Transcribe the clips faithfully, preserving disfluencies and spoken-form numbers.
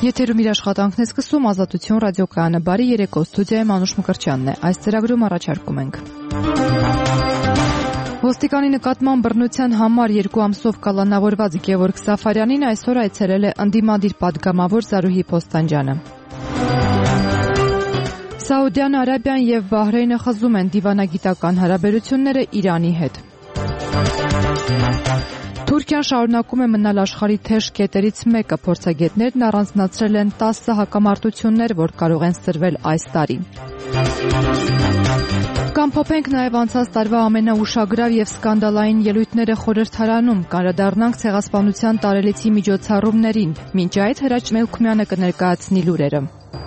Եթերում իր աշխատանքն է սկսում Ազատություն ռադիոկայանը։ Բարի երեկո, ստուդիայում Անուշ Մկրտչյանն է։ Այս ծրագրում առաջարկում ենք. Ոստիկանի նկատմամբ բռնության համար երկու ամսով կալանավորված Գևորգ Սաֆարյանին այսօր այցելել է ընդդիմադիր պատգամավոր Զարուհի Փոստանջյանը։ Սաուդյան Արաբիան եւ Բահրեյնը խզում են դիվանագիտական հարաբերությունները Իրանի հետ։ Թուրքիան շարունակում է մնալ աշխարհի թեժ կետերից մեկը, փորձագետներն առանձնացրել են տասը հակամարտություններ, որ կարող են սրվել այս տարի։ Կամ փոփենք նաև անցած տարվա ամենաուշագրավ եւ սկանդալային ելույթները խորհրդարանում, կանդրադառնանք ցեղասպանության տարելիցի միջոցառումներին։ Մինչ այդ Հրաչ Մելքումյանը կներկայացնի լուրերը։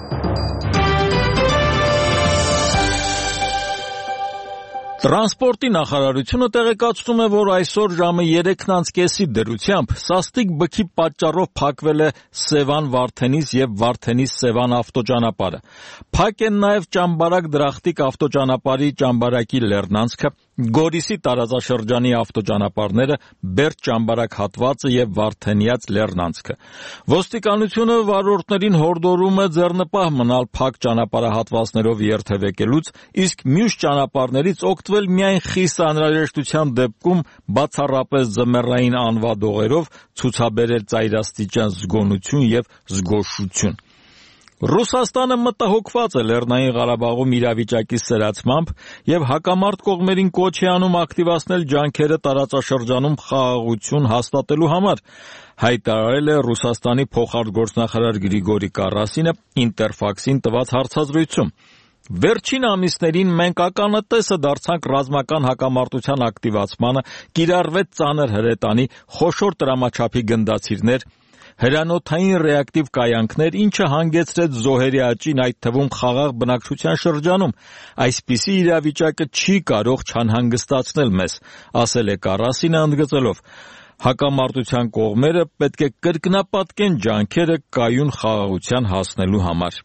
Տրանսպորտի նախարարությունը տեղեկացնում է, որ այսօր ժամը երեքն անց կեսի դրությամբ սաստիկ բքի պատճառով փակվել է Սևան-Վարդենիս եւ Վարդենիս-Սևան ավտոճանապարհը։ Փակ են նաև Ճամբարակ-Դրախտիկ ավտոճանապարհի Ճամբարակի Լեռնանցքը, Գորիսի տարածաշրջանի ավտոճանապարհները, Բերդ-Ճամբարակ հատվածը եւ Վարդենիաց Լեռնանցքը։ Ոստիկանությունը վարորդներին հորդորում է ձեռնպահ մնալ փակ ճանապարհահատվածներով երթևեկելուց, իսկ մյուս ճանապարհներից օգտվել միայն խիստ անհրաժեշտության դեպքում, բացառապես ձմեռային անվադողերով, ցուցաբերել ծայրաստիճան զգոնություն եւ զգոշություն։ Ռուսաստանը մտահոգված է Լեռնային Ղարաբաղում իրավիճակի սրացմամբ եւ հակամարտ կողմերին կոչ է անում ակտիվացնել ջանքերը տարածաշրջանում խաղաղություն հաստատելու համար, հայտարարել է Ռուսաստանի փոխարտգործնախարար Գրիգորի Կարասինը Ինտերֆաքսին տված հարցազրույցում։ Վերջին ամիսներին մենք ականատեսը դարձանք ռազմական հակամարտության ակտիվացմանը, կիրառվեց ծանր հրետանի, խոշոր տրամաչափի գնդացիրներ, հրանոթային ռեակտիվ կայանքներ, ինչը հանգեցրեց զոհերի աճին, այդ թվում խաղաղ բնակչության շրջանում։ Այսպիսի իրավիճակը չի կարող չանհանգստացնել մեզ, ասել է Կարասինը ընդգծելով. հակամարտության կողմերը պետք է կրկնապատկեն ջանքերը կայուն խաղաղության հասնելու համար։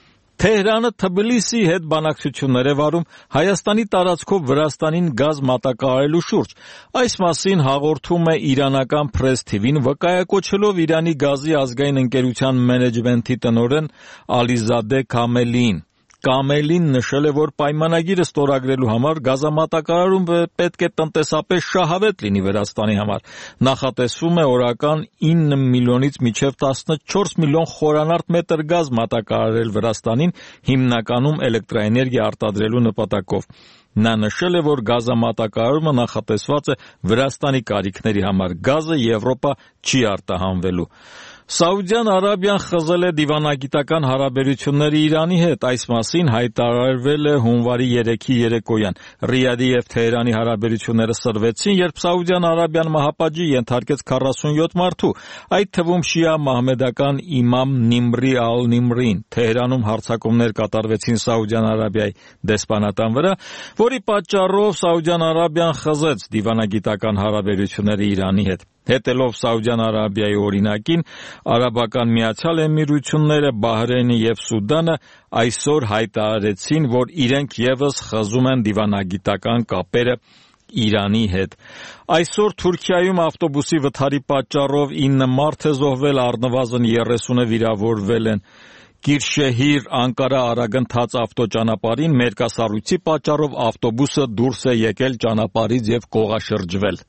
Թեհրանը Թբիլիսիի հետ բանակցություններ է վարում Հայաստանի տարածքով Վրաստանին գազ մատակարարելու շուրջ։ Այս մասին հաղորդում է իրանական Press T V-ն, վկայակոչելով Իրանի գազի ազգային ընկերության մենեջմենթի տնօրեն Ալիզադե Քամելիին։ Կամելին նշել է, որ պայմանագիրը ստորագրելու համար գազամատակարարումը պետք է տնտեսապես շահավետ լինի Վրաստանի համար։ Նախատեսվում է օրական ինը միլիոնից մինչև տասնչորս միլիոն խորանարդ մետր գազ մատակարարել Վրաստանին, հիմնականում էլեկտրաէներգիա արտադրելու նպատակով։ Նա նշել է, որ գազամատակարարումը նախատեսված է Վրաստանի կարիքների համար, գազը Եվրոպա չի արտահանվելու։ Սաուդյան Արաբիան խզել է դիվանագիտական հարաբերությունները Իրանի հետ, այս մասին հայտարարվել է հունվարի երեքի երեկոյան։ Ռիադի եւ Թեհրանի հարաբերությունները սրվեցին, երբ Սաուդյան Արաբիան մահապատժի ենթարկեց քառասունյոթ մարդու, այդ թվում շիա մահմեդական իմամ Նիմրի ալ-Նիմրին։ Թեհրանում հարձակումներ կատարվեցին Սաուդյան Արաբիայի դեսպանատան վրա, որի պատճառով Սաուդյան Արաբիան խզեց դիվանագիտական հարաբերությունները Իրանի հետ։ Հետելով Սաուդյան Արաբիայի օրինակին, Արաբական Միացյալ Էմիրությունները, Բահրեյնը եւ Սուդանը այսօր հայտարարեցին, որ իրենք եւս խզում են դիվանագիտական կապերը Իրանի հետ։ Այսօր Թուրքիայում ավտոբուսի վթարի պատճառով ինը մարդ է զոհվել, առնվազն երեսունը վիրավորվել են։ Կիրշեհիր Անկարա արագընթաց ավտոճանապարհին մերկասառույցի պատճառով ավտոբուսը դուրս է եկել ճանապարհից եւ կողաշրջվել։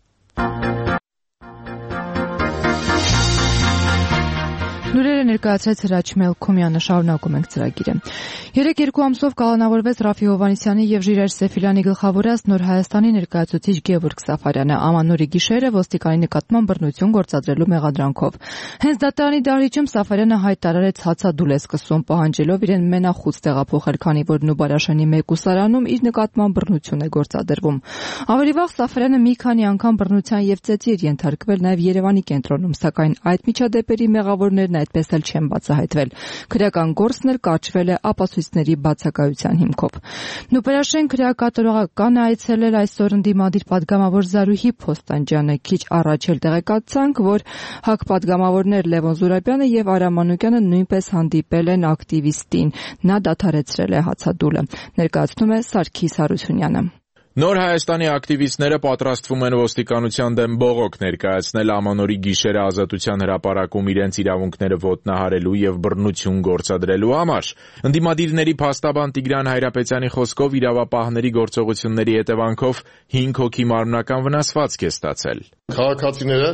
Լուրերը ներկայացրեց Հրաչ Մելքումյանը, շարունակում ենք ծրագիրը։ Երեք երկու ամսով կալանավորվեց Ռաֆի Հովհաննիսյանի եւ Ժիրայր Սեֆիլյանի գլխավորած Նոր Հայաստանի ներկայացուցիչ Գևորգ Սաֆարյանը ամանորի գիշերը ոստիկանի նկատմամբ բռնություն գործադրելու մեղադրանքով։ Հենց դատարանի դահլիճում Սաֆարյանը հայտարարեց հացադուլ է սկսում, պահանջելով իրեն մենախուց տեղափոխել, քանի որ Նուբարաշանի մեկուսարանում իր նկատմամբ բռնություն է գործադրվում։ Ավելի վաղ Սաֆարյանը մի քանի անգամ բռնության եւ ծեծի էր ենթարկվել նաեւ Երևանի կենտրոնում, սակայն այդ միջադեպերի մեղավորներն այդպես էլ չեն բացահայտվել։ Քրեական գործն էլ կարճվել է ապացույցների բացակայության հիմքով։ Նուբարաշեն քրեակատարողականը այցելել այսօր ընդդիմադիր պատգամավոր Զարուհի Փոստանջյանը։ Քիչ առաջ էլ տեղեկացանք, որ ՀԱԿ պատգամավորներ Լևոն Զուրաբյանը եւ Արամ Մանուկյանը նույնպես հանդիպել են ակտիվիստին։ Նա դադարեցրել է հացադուլը։ Ներկայացնում է Սարգիս Հարությունյանը։ Նոր Հայաստանի ակտիվիստները պատրաստվում են ոստիկանության դեմ բողոք ներկայացնել Ամանորի գիշերը Ազատության հրապարակում իրենց իրավունքները ոտնահարելու եւ բռնություն գործադրելու համար։ Ընդդիմադիրների փաստաբան Տիգրան Հայրապետյանի խոսքով իրավապահների գործողությունների հետևանքով հինգ հոգի մարմնական վնասվածք է ստացել։ Քաղաքացիները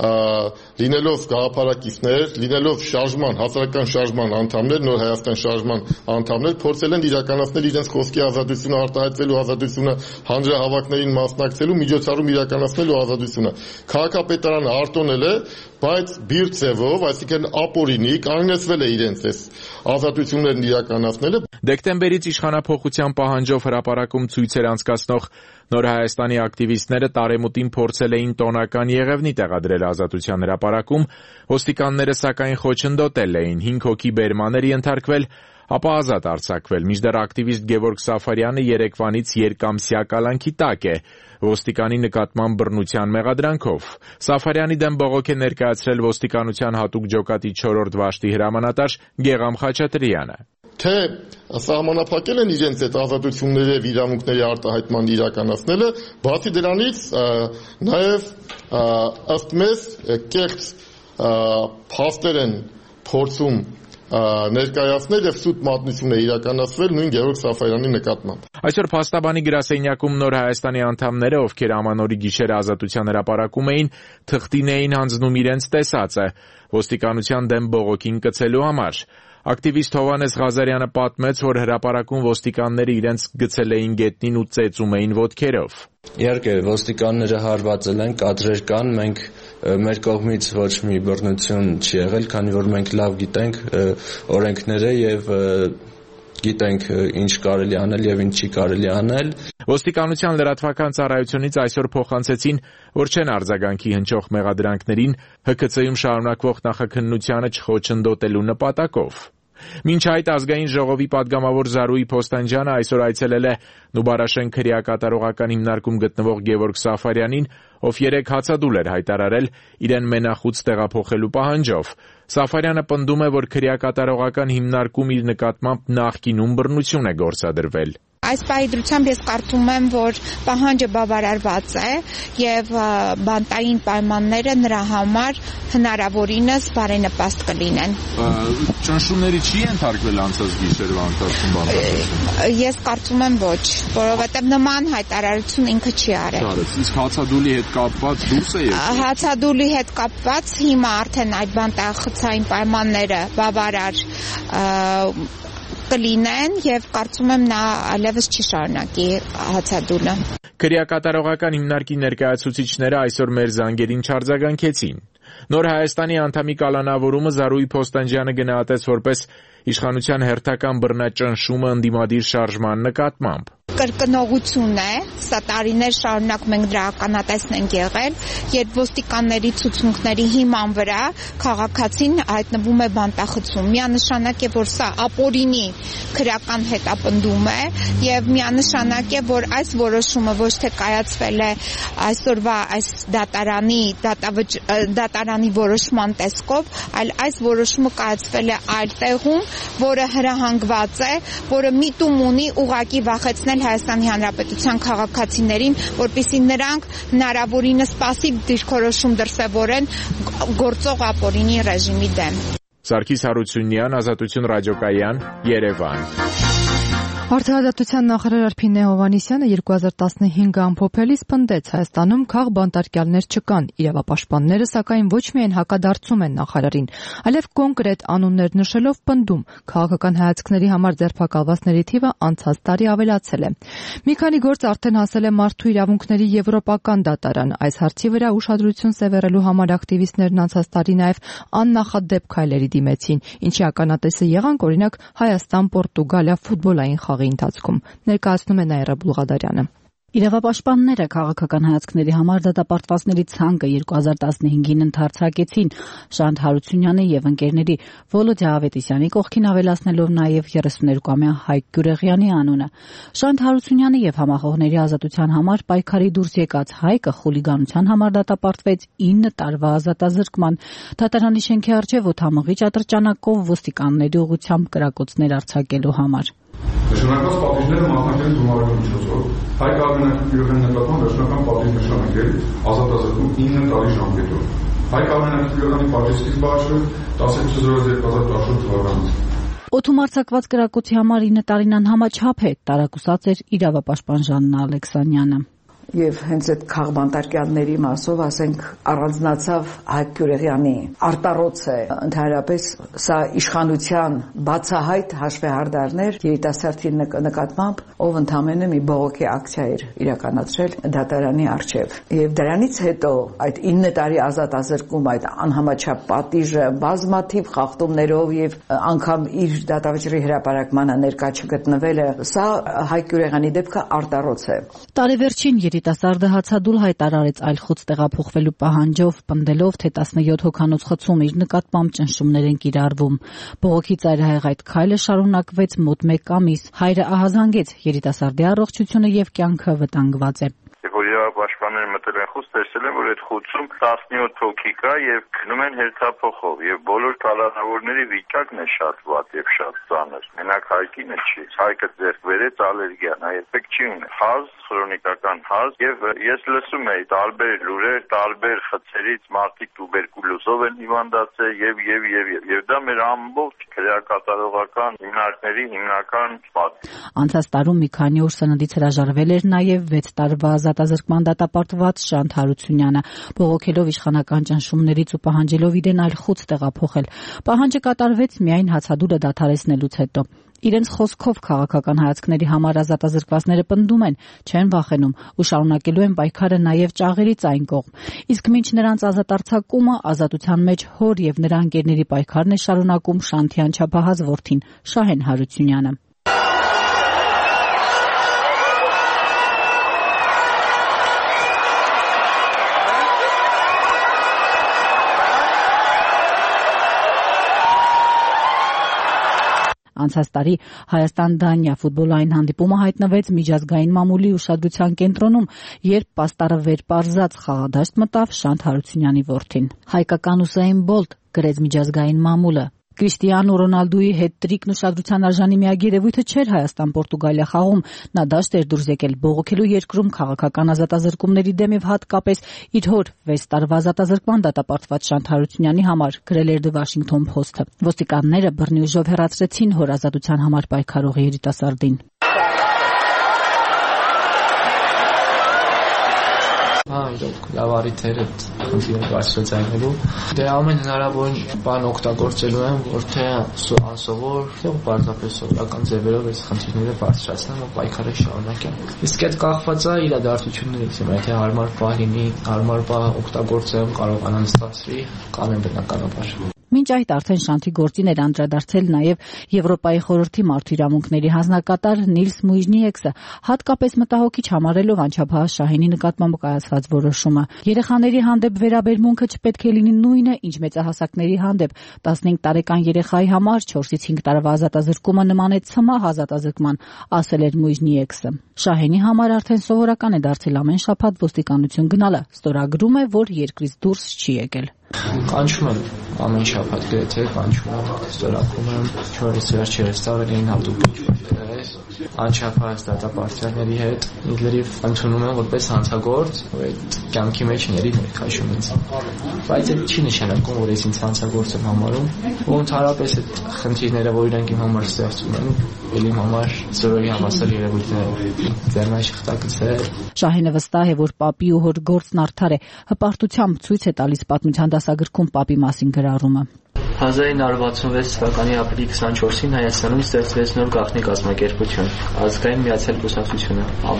լինելով գաղափարակիցներ, լինելով շարժման, հասարակական շարժման անդամներ, Նոր Հայաստան շարժման անդամներ, փորձել են իրականացնել իրենց խոսքի ազատությունը, արտահայտվելու ազատությունը, հանրահավաքներին մասնակցելու, միջոցառում իրականացնելու ազատությունը։ Քաղաքապետարանը արտոնել է, բայց բիր ձևով, այսինքն ապօրինի կանգնեցվել է իրենց այս ազատություններն իրականացնելը։ Դեկտեմբերից իշխանափոխության պահանջով հրապարակում ցույցեր անցկացնող Նոր Հայաստանի ակտիվիստները տարեմուտին փորձել էին տոնական եղևնի տեղադրել Ազատության հրապարակում, ոստիկանները սակայն խոչընդոտել էին, հինգ հոգի բերման էր ենթարկվել, ապա ազատ արձակվել, մինչդեռ ակտիվիստ Գևորգ Սաֆարյանը երեկվանից երկամսյա կալանքի տակ է ոստիկանի նկատմամբ բռնության մեղադրանքով։ Սաֆարյանի դեմ բողոք է ներկայացրել ոստիկանության հատուկ ջոկատի չորրորդ վաշտի հրամանատար Գեգամ Խաչատրյանը։ Թե սահմանափակել են իրենց այդ ազատությունների եւ իրավունքների արտահայտման իրականացնելը, բացի դրանից նաեւ ըստ մեզ կեղծ փաստեր են փորձում ներկայացնել եւ սուտ մատնություն է իրականացվել նույն Գևորգ Սաֆարյանի նկատմամբ։ Այսօր փաստաբանի գրասենյակում Նոր Հայաստանի անդամները, ովքեր Ամանորի գիշերը Ազատության հրապարակում էին, թղթին էին հանձնում իրենց տեսածը ոստիկանության դեմ բողոքին կցելու համար։ Ակտիվիստ Հովհաննես Ղազարյանը պատմեց, որ հրապարակում ոստիկանները իրենց գցել էին գետնին ու ծեծում էին ոտքերով։ Իհարկե, ոստիկանները հարվածել են, կադրեր կան, մենք մեր կողմից ոչ մի բռնություն չի եղել, քանի որ մենք լավ գիտենք օրենքները եւ գիտենք ինչ կարելի անել եւ ինչ չի կարելի անել։ Ոստիկանության լրատվական ծառայությունից այսօր փոխանցեցին, որ չեն արձագանքի հնչող մեղադրանքներին Հ K C-ում շարունակվող նախաքննությանը չխոչընդոտելու նպատակով։ Մինչ այդ ազգային ժողովի падգամավոր Զարուհի Փոստանջյանը այսօր այցելել է Նուբարաշեն քրեակատարողական հիմնարկում գտնվող Գևորգ Սաֆարյանին, ով երեք հացադուլ էր հայտարարել իրեն մենախուց տեղափոխելու պահանջով։ Սաֆարյանը պնդում է, որ քրեակատարողական հիմնարկում իր նկատմամբ նախկինում բռնություն է գործադրվել։ Այս պահի ես կարծում եմ, որ պահանջը բավարարված է եւ բանտային պայմանները նրա համար հնարավորինս բարենպաստ կլինեն։ Ճնշումների չի ենթարկվել անցած գիշերվա ընթացքում բանտարկությունը։ Ես կարծում եմ ոչ, որովհետեւ նման հայտարարություն ինքը չի արել։ Իսկ հացադուլի հետ կապված դուրս է եկել։ Հացադուլի հետ կապված հիմա արդեն այդ բանտախցային պայմանները բավարար կլինեն եւ կարծում եմ նա այլևս չի շարունակի հացադուլը։ Քրեակատարողական հիմնարկի ներկայացուցիչները այսօր մեր զանգերին չարձագանքեցին։ Նոր Հայաստանի անդամի կալանավորումը Զարուհի Փոստանջյանը գնահատեց որպես իշխանության հերթական բռնաճնշումը ընդդիմադիր շարժման նկատմամբ։ Կրկնողություն է, սա տարիներ շարունակ մենք դրա ականատեսն ենք եղել, երբ ոստիկանների ցուցմունքների հիման վրա քաղաքացին հայտնվում է բանտախցում։ Միանշանակ է, որ սա ապօրինի քրեական հետապնդում է եւ միանշանակ է, որ այս որոշումը ոչ թե կայացվել է այսօրվա այս դատարանի դատարանի որոշման տեսքով, այլ այս որոշումը կայացվել է այլ տեղում, որը հրահանգված է, որը միտում ունի ուղղակի վախեցնել Հայաստանի Հանրապետության քաղաքացիներին, որպեսզի նրանք հնարավորինս պասիվ դիրքորոշում դրսևորեն գործող ապօրինի ռեժիմի դեմ։ Սարգիս Հարությունյան, Ազատություն ռադիոկայան, Երևան։ Արդարադատության նախարար Արփինե Հովհաննիսյանը երկու հազար տասնհինգը ամփոփելիս պնդեց Հայաստանում քաղբանտարկյալներ չկան, իրավապաշտպանները սակայն ոչ միայն հակադարձում են նախարարին, այլև կոնկրետ անուններ նշելով պնդում քաղաքական հայացքների համար ձերբակալվածների թիվը անցած տարի ավելացել է։ Մի քանի գործ արդեն հասել է Մարդու իրավունքների եվրոպական դատարան։ Այս հարցի վրա ուշադրություն սևեռելու համար ակտիվիստներն անցած տարի նաև աննախադեպ քայլերի դիմեցին, ինչի ականատեսը եղանք օրինակ Հայաստան-Պորտուգալիա ֆուտբոլային խաղի ընթացքում, ներկայացնում է Նաիրա Բուլղադարյանը։ Իրավապաշտպանները քաղաքական հայացքների համար դատապարտվածների ցանկը երկու հազար տասնհինգին ընդարձակեցին Շանթ Հարությունյանի եւ ընկերների Վոլոդիա Ավետիսյանի կողքին ավելացնելով նաեւ երեսուներկուամյա Հայկ Գյուրեղյանի անունը։ Շանթ Հարությունյանը եւ համախոհների ազատության համար պայքարի դուրս եկած Հայկը խուլիգանության համար դատապարտվեց ինը տարվա ազատազրկման։ Դատարանի շենքի առջեւ օդամղիչ ատրճանակով ոստիկանների ուղղությամբ կրակոցներ արձակելու համար։ Նշանակված պատիժները մասնակցել գումարելու միջոցով Հայկ Արմենակ նկատմամբ վերջնական պատիժ նշանակել ազատազրկում ինը տարի ժամկետով։ Հայկ Արմենակ Գյուղյանի պատիժ սկիզբը հաշվով տասնութ հազար երկու հազար տասնութ թվականից։ Օդում արձակված կրակոցի համար ինը տարին անհամաչափ է, տարակուսած էր իրավապաշտպան Ժաննա Ալեքսանյանը։ Եվ հենց այդ քաղբանտարկյալների մասով, ասենք, առանձնացավ Հայկ Գյուղյանի արտառոցը, ընդհանրապես սա իշխանության բացահայտ հաշվեհարդարներ երիտասարդի նկատմամբ, ով ընդամենը մի բողոքի ակցիա էր իրականացրել դատարանի առջև։ Եվ դրանից հետո այդ ինը տարի ազատազրկում, այդ անհամաչափ պատիժը, բազմաթիվ խախտումներով եւ անգամ իր դատավճռի հրապարակմանը ներկա չգտնվելը, սա Հայկ Գյուղյանի դեպքը արտառոց է։ Տարեվերջին երիտասարդը հացադուլ հայտարարեց այլ խոց տեղափոխվելու պահանջով, պնդելով, թե տասնյոթ հոգանոց խցում իր նկատմամբ ճնշումներ են կիրառվում։ Բողոքի ծայրահեղ այդ քայլը շարունակվեց մոտ մեկ ամիս։ Հայրը ահազանգեց երիտասարդի առողջությունը եւ կյանքը վտանգված է։ Պաշտպանները մտել են խոց, տեսել են, որ այդ խոցում տասնյոթ հոգի կա եւ գնում են հերթափոխով եւ բոլոր կալանավորների վիճակն է շատ վատ եւ շատ ծանր։ Մենակ Հայկինը չի, Հայկը ձեռք բերեց ալերգիան, այդպես չի ունի։ Հազ, քրոնիկական հազ եւ ես լսում էի տարբեր լուրեր, տարբեր խցերից մարդիկ տուբերկուլոզով են հիվանդացել եւ եւ եւ եւ եւ դա մեր ամբողջ քրեակատարողական հիմնարկների հիմնական պատճառ։ Անցած տարում մի քանի օր սննդից հրաժարվել էր նաեւ վեց տարվա ազատազրկման դատապարտված Շանթ Հարությունյանը, բողոքելով իշխանական ճնշումներից ու պահանջելով իրեն այլ խոց տեղափոխել։ Պահանջը կատարվեց միայն հացադուլը դադարեցնելուց հետո։ Իրենց խոսքով քաղաքական հայացքների համար ազատազրկվածները պնդում են, չեն վախենում ու շարունակելու են պայքարը նաև ճաղերից այն կողմ։ Իսկ մինչ նրանց ազատարձակումը ազատության մեջ հոր եւ նրա ընկերների պայքարն է շարունակում Շանթի անչափահաս որդին Շահեն Հարությունյանը։ Անցած տարի Հայաստան-Դանիա ֆուտբոլային հանդիպումը հայտնվեց միջազգային մամուլի ուշադրության կենտրոնում, երբ պաստառը վեր պարզած խաղադաշտ մտավ Շանթ Հարությունյանի որդին։ Հայկական Ուսեին Բոլտ գրեց միջազգային մամուլը։ Կրիստիանո Ռոնալդուի հետ-տրիկն ուշադրության արժանի միակ երևույթը չէր Հայաստան-Պորտուգալիա խաղում, նա դաշտ էր դուրս եկել բողոքելու երկրում քաղաքական ազատազրկումների դեմ եւ հատկապես իր հոր վեց տարվա ազատազրկման դատապարտված Շանթ Հարությունյանի համար, գրել էր The Washington Post-ը։ Ոստիկանները բռնի ուժով հեռացրեցին հոր ազատության համար պայքարող երիտասարդին։ Հա, իրոք, լավ առիթեր այդ խնդիրը բարձրացնելու։ Դե ամեն հնարավորին բան օգտագործելու եմ, որ թե անսովոր, թե պարզապես սովորական ձևերով այս խնդիրները բարձրացնեմ ու պայքարը շարունակեմ։ Իսկ այդ կախված է իրադարձություններից, եթե հարմար բան լինի, հարմար բան օգտագործեմ, կարողանամ ստացվի, կանեմ բնականաբար։ Մինչ այդ արդեն Շանթի գործին էր անդրադարձել նաև Եվրոպայի խորհրդի մարդու իրավունքների հանձնակատար Նիլս Մույժնիեքսը, հատկապես մտահոգիչ համարելով անչափահաս Շահենի նկատմամբ կայացված որոշումը։ Երեխաների հանդեպ վերաբերմունքը չպետք է լինի նույնը, ինչ մեծահասակների հանդեպ։ տասնհինգ տարեկան երեխայի համար չորսից հինգ տարվա ազատազրկումը նման է ցմահ ազատազրկման, ասել էր Մույժնիեքսը։ Շահենի համար արդեն սովորական է դարձել ամեն շաբաթ ոստիկանություն գնալը, ստորագրում է, որ երկրից դուրս չի եկել։ Կանչում եմ ամեն շաբաթ գրեթե, կանչում եմ, ստորագրում եմ, չորս վերջերս տարել էին հատուկ ինչ-որ անչափահաս դատապարտյալների հետ, լրիվ ընդունում եմ որպես հանցագործ, որ այդ կյանքի մեջ ների ներքաշում ինձ։ Բայց այդ չի նշանակում, որ ես ինձ հանցագործ եմ համարում, ու ընդհանրապես այդ խնդիրները, որ իրենք իմ համար ստեղծում են, ելի համար զորովի համասար երևույթներ ձեռնաշխտակցել։ Շահենը վստահ է, որ պապի ու հոր գործն արդար է, հպարտությամբ ցույց է տալիս պատմության դասագրքում պապի մասին գրառումը։ հազար ինը հարյուր վաթսունվեց թվականի ապրիլի քսաներկուսին Հայաստանում ստեղծվեց նոր գաղտնի կազմակերպություն՝ Ազգային միացյալ կուսակցությունը (ԱՄԿ)։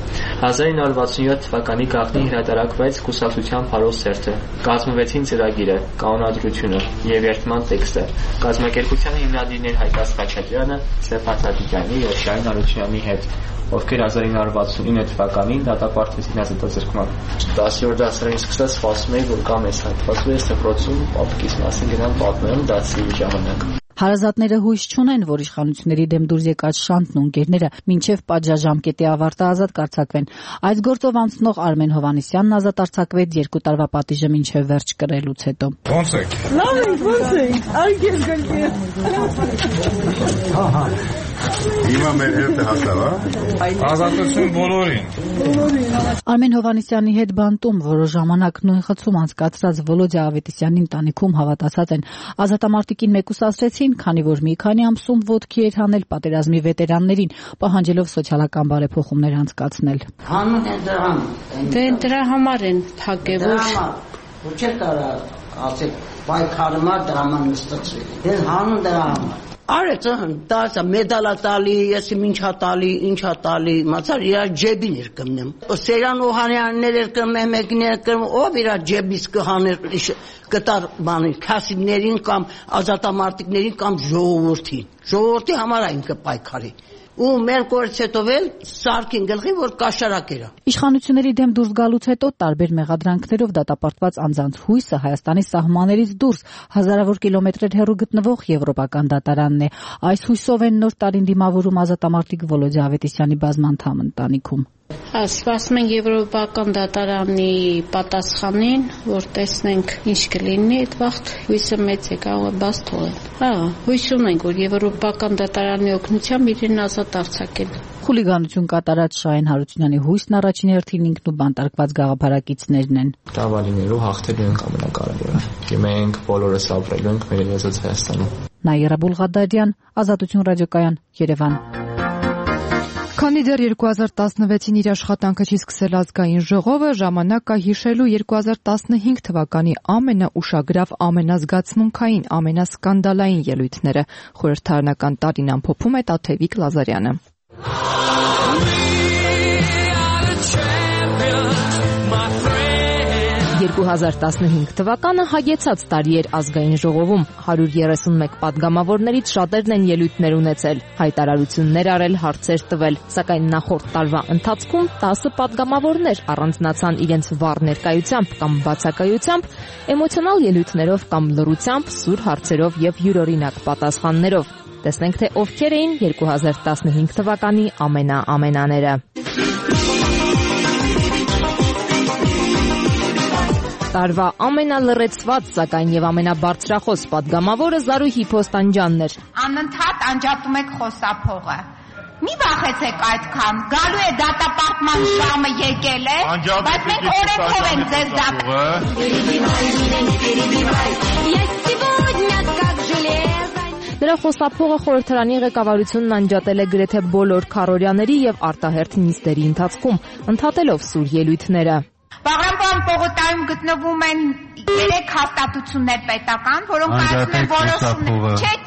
հազար ինը հարյուր վաթսունյոթ թվականի գաղտնի հրատարակվեց կուսակցության փարոս սերտը, կազմվեցին ծրագիրը, կանոնադրությունը եւ երթման տեքստը։ Կազմակերպության հիմնադիրներ Հայկաց Խաչատրյանը, Ստեփան Թադիկյանի եւ Շահեն Հարությունյանի հետ, ովքեր հազար ինը հարյուր վաթսունինը թվականին դատապարտվեցին ազատազրկման։ տասերորդ դասարանի սկսած սպասում էի, որ կամ ես հատվածում ես դպրոցում պապիկիս մասին գնամ պատմեմ դասի ժամանակ։ Հարազատները հույս չունեն, որ իշխանությունների դեմ դուրս եկած Շանթն ու ընկերները մինչև պատժաժամկետի ավարտը ազատ կարձակվեն։ Այս գործով անցնող Արմեն Հովհաննիսյանն ազատ արձակվեց երկու տարվա պատիժը մինչև վերջ կրելուց հետո։ Ո՞նց եք։ Լավ ենք, ո՞նց ենք։ Արգես գնքես։ Ահա։ Հիմա մեր հերթը հասավ, հա։ Ազատություն բոլորին։ Արմեն Հովհաննիսյանի հետ բանտում որոշ ժամանակ նույն խցում անցկացրած Վոլոդյա Ավետիսյանի ընտանիքում հավատացած են ազատամարտիկին մեկուսացրեցին, քանի որ մի քանի ամսում ոտքի էր հանել պատերազմի վետերաններին, պահանջելով սոցիալական բարեփոխումներ անցկացնել։ Հանուն է դրան։ Դե դրա համար են փակել, որ ոչ տարա ասեք պայքարումա դրաման նստացրել։ Դե հանուն դրա համար։ Արեցը հնդասա մեդալա տալի, եսի ինչա տալի, ինչա տալի, մացար իր ջեբին էր կմնեմ։ Սերան Օհանյաններ էր կմնեմ, մեկներ կմնեմ, ով իր ջեբից կհաներ կտար բանի, քասիներին կամ ազատամարտիկներին կամ ժողովրդին։ Ժողովրդի համար այն կպայքարի։ Ու մեր կորից հետո վել սարքին գլխի, որ կաշարակ էր։ Իշխանությունների դեմ դուրս գալուց հետո տարբեր մեղադրանքներով դատապարտված անձանց հույսը Հայաստանի սահմաններից դուրս հազարավոր կիլոմետրեր հեռու գտնվող եվրոպական դատարանն է։ Այս հույսով են նոր տարին դիմավորում ազատամարտիկ Վոլոդյա Ավետիսյանի բազմանդամ ընտանիքում։ Սպասում ենք եվրոպական դատարանի պատասխանին, որ տեսնենք ինչ կլինի այդ վաղտ, հույսը մեծ է, կարող է բաց թողել։ Հա, հույս ունենք, որ եվրոպական դատարանի օգնությամբ իրեն ազատ արձակեն։ Խուլիգանություն կատարած Շահեն Հարությունյանի հույսն առաջին հերթին ինքն ու բանտարկված գաղափարակիցներն են։ Դավալիներով հաղթելու ենք ամենակարևորը։ Մենք բոլորս ապրելու ենք մեր եզրած Հայաստանում։ Նաիրա Բուլղադարյան, Ազատություն ռադիոկայան, Երևան։ Քանի դեռ երկու հազար տասնվեցին իր աշխատանքը չի սկսել ազգային ժողովը, ժամանակ կա հիշելու երկու հազար տասնհինգ թվականի ամենաուշագրավ, ամենազգացմունքային, ամենասկանդալային ելույթները։ Խորհրդարանական տարին ամփոփում է Տաթևիկ Լազարյանը։ երկու հազար տասնհինգ թվականը հագեցած տարի էր ազգային ժողովում։ հարյուր երեսունմեկ պատգամավորներից շատերն են ելույթներ ունեցել, հայտարարություններ արել, հարցեր տվել, սակայն նախորդ տարվա ընթացքում տասը պատգամավորներ առանձնացան իրենց վառ ներկայությամբ կամ բացակայությամբ, էմոցիոնալ ելույթներով կամ լռությամբ, սուր հարցերով եւ յուրօրինակ պատասխաններով։ Տեսնենք, թե ովքեր էին երկու հազար տասնհինգ թվականի ամենաամենաները։ Տարվա ամենալռեցված, սակայն եւ ամենաբարձրախոս պատգամավորը Զարուհի Փոստանջյանն էր։ Անընդհատ անջատում եք խոսափողը։ Մի վախեցեք այդքան, գալու է դատապարտման ժամը եկել է, բայց մենք օրենքով ենք ձեզ դատապարտում։ Նրա խոսափողը խորհրդարանի ղեկավարությունն անջատել է գրեթե բոլոր քարոզիաների եւ արտահերթ նիստերի ընթացքում, ընդհատելով սուր ելույթները։ Բաղրամբան պողոտայում գտնվում են երեք հաստատություններ պետական, որոնք կայացնում են որոշումներ։ Չէ,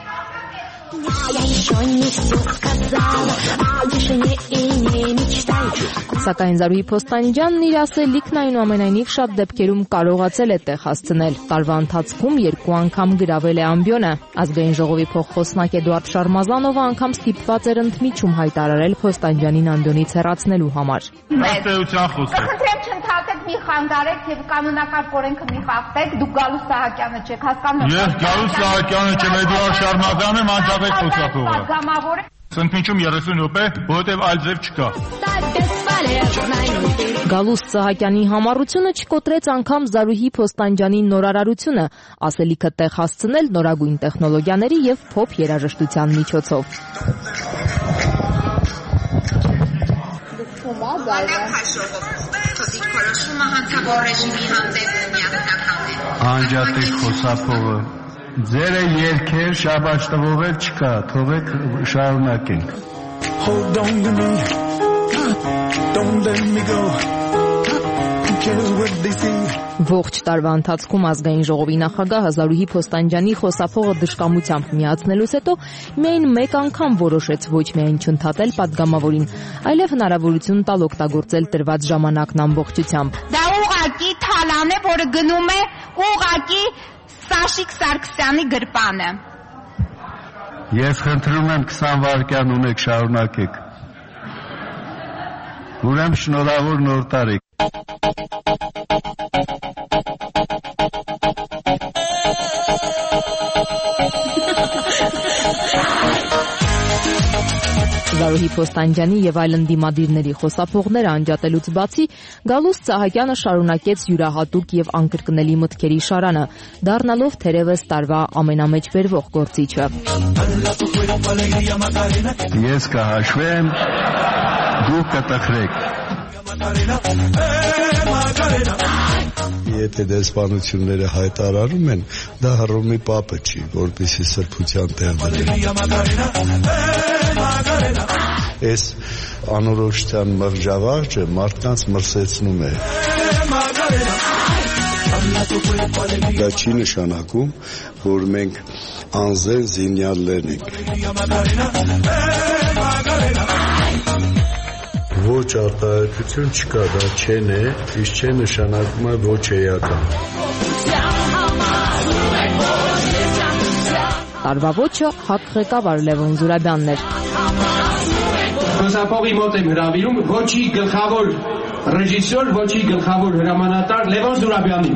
Սակայն Զարուհի Փոստանջյանն իր ասելիքն այնուամենայնիվ շատ դեպքերում կարողացել է տեղ հասցնել։ Տարվա ընթացքում երկու անգամ գրավել է ամբիոնը։ Ազգային ժողովի փոխխոսնակ Էդուարդ Շարմազանովը անգամ ստիպված էր ընդմիջում հայտարարել Փոստանջյանին ամբիոնից հեռացնելու համար։ Ըստեյության խոսքը։ Խնդրեմ չընդհատեք, մի խանգարեք եւ կանոնակարգ օրենքը մի խախտեք, դուք Գալուս Սահակյանը չեք հասկանում։ Ես Գալուս Սահակյանը չեմ, Էդուարդ Շարմազանն եմ, անջատեք խոսափողը։ Պատգամավորը Ընդմիջում երեսուն րոպե, որովհետև այլ ձև չկա։ Գալուս Սահակյանի համառությունը չկոտրեց անգամ Զարուհի Փոստանջյանի նորարարությունը, ասելիքը տեղ հասցնել նորագույն տեխնոլոգիաների եւ փոփ երաժշտության միջոցով։ Անջատեք խոսափողը։ Ձերը երկեր շաբաթ տվող չկա, թողեք շարունակենք։ Hold on to me. Don't let me go. Who cares what they see? Ողջ տարվա ընթացքում ազգային ժողովի նախագահ Զարուհի Փոստանջյանի խոսափողը դժկամությամբ միացնելուց հետո միայն մեկ անգամ որոշեց ոչ միայն չընդհատել պատգամավորին, այլև հնարավորություն տալ օգտագործել տրված ժամանակն ամբողջությամբ։ Դա ուղղակի թալան է, որը գնում է ուղղակի Սաշիկ Սարգսյանի գրպանը։ Ես խնդրում եմ քսան վայրկյան ունեք, շարունակեք։ Ուրեմն շնորհավոր նոր տարի։ Սարուհի Փոստանջյանի եւ այլ ընդդիմադիրների խոսափողները անջատելուց բացի Գալուստ Սահակյանը շարունակեց յուրահատուկ եւ անկրկնելի մտքերի շարանը, դառնալով թերևս տարվա ամենամեջբերվող գործիչը։ Ես կհաշվեմ, դուք կտխրեք։ Եթե դեսպանությունները հայտարարում են, դա Հռոմի պապը չի, որպեսզի սրբության տեղ դրեն։ Այս անորոշության մղջավաղջը մարդկանց մրսեցնում է։ Դա չի նշանակում, որ մենք անզեն զինյալներ ենք։ Ոչ արտահայտություն չկա, դա չեն է, իսկ չէ նշանակում է ոչ էական։ Տարվա ոչը հակ ղեկավար Լևոն Զուրաբյանն էր։ Խոսափողի մոտ եմ հրավիրում ոչի գլխավոր ռեժիսոր, ոչի գլխավոր հրամանատար Լևոն Զուրաբյանին։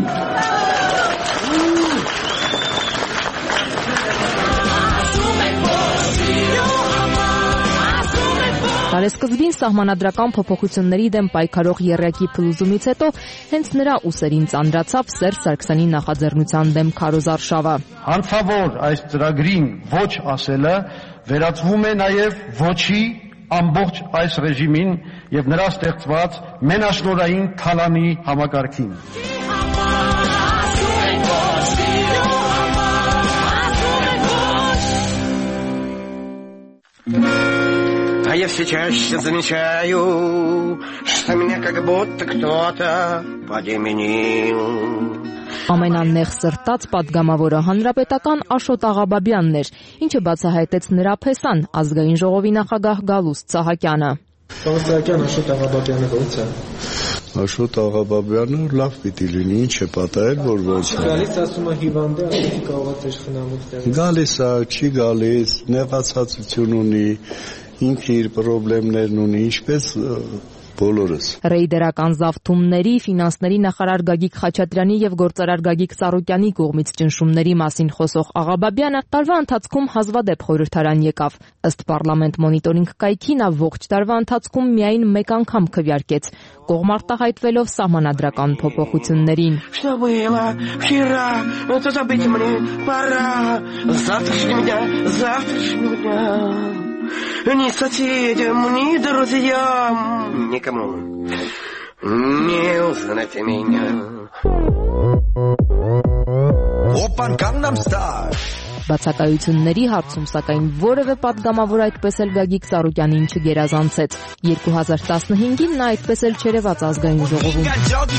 Տարեսկզբին սահմանադրական փոփոխությունների դեմ պայքարող եռյակի փլուզումից հետո հենց նրա ուսերին ծանրացավ Սերժ Սարգսյանի նախաձեռնության դեմ քարոզարշավը։ Հանցավոր այս ծրագրին ոչ ասելը վերածվում է նաև ոչի ամբողջ այս ռեժիմին եւ նրա ստեղծված մենաշնորհային թալանի համակարգին։ А я все чаще замечаю, что меня как будто кто-то подменил. Ամենանեղ սրտած պատգամավորը հանրապետական Աշոտ Աղաբաբյանն էր, ինչը բացահայտեց նրա փեսան ազգային ժողովի նախագահ Գալուստ Սահակյանը։ Սահակյան Աշոտ Աղաբաբյանը ո՞նց է։ Աշոտ Աղաբաբյանը լավ պիտի լինի, ինչ է պատահել, որ ո՞նց է։ Գալիս ասում է հիվանդ է, ասի կարող է խնամուց տեղի։ Գալիս է, չի գալիս, նեղացածություն ունի, ինքը իր խնդիրներն ունի, ինչպես բոլորս։ Ռեյդերական զավթումների, ֆինանսների նախարար Գագիկ Խաչատրյանի եւ գործարար Գագիկ Ծառուկյանի կողմից ճնշումների մասին խոսող Աղաբաբյանը տարվա ընթացքում հազվադեպ խորհրդարան եկավ։ Ըստ Պարլամենտ մոնիտորինգ կայքի նա ողջ տարվա ընթացքում միայն մեկ անգամ քվեարկեց, կողմ արտահայտվելով սահմանադրական փոփոխություններին։ Что было вчера, это забыть мне пора. Завтрашнего дня, завтрашнего дня. Ни соседям, ни друзьям, никому не узнать меня. Опан Gangnam Style. Բացակայությունների հարցում սակայն որևէ պատգամավոր այդպես էլ Գագիկ Ծառուկյանին չգերազանցեց։ երկու հազար տասնհինգին նա այդպես էլ չերևաց ազգային ժողովում։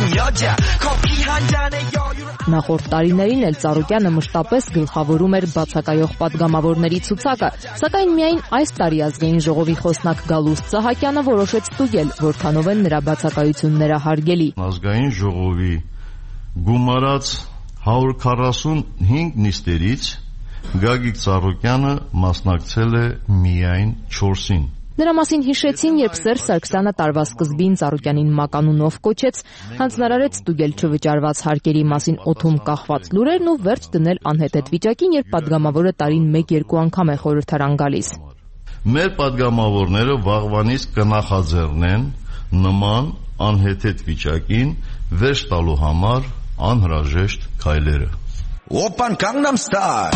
Նախորդ տարիներին էլ Ծառուկյանը մշտապես գլխավորում էր բացակայող պատգամավորների ցուցակը, սակայն միայն այս տարի ազգային ժողովի խոսնակ Գալուստ Սահակյանը որոշեց ստուգել, որքանով են նրա բացակայությունները հարգելի։ Ազգային ժողովի գումարած հարյուր քառասունհինգ նիստերից Գագիկ Ծառուկյանը մասնակցել է միայն չորսին։ Նրա մասին հիշեցին, երբ Սերժ Սարգսյանը տարվա սկզբին Ծառուկյանին մականունով կոչեց, հանձնարարեց ստուգել չվճարված հարկերի մասին օդում կախված լուրերն ու վերջ դնել անհետետ վիճակին, երբ պատգամավորը տարին մեկ-երկու անգամ է խորհրդարան գալիս։ Մեր պատգամավորները վաղվանից կնախաձեռնեն նման անհետետ վիճակին վերջ տալու համար անհրաժեշտ քայլերը։ Опан Gangnam Style.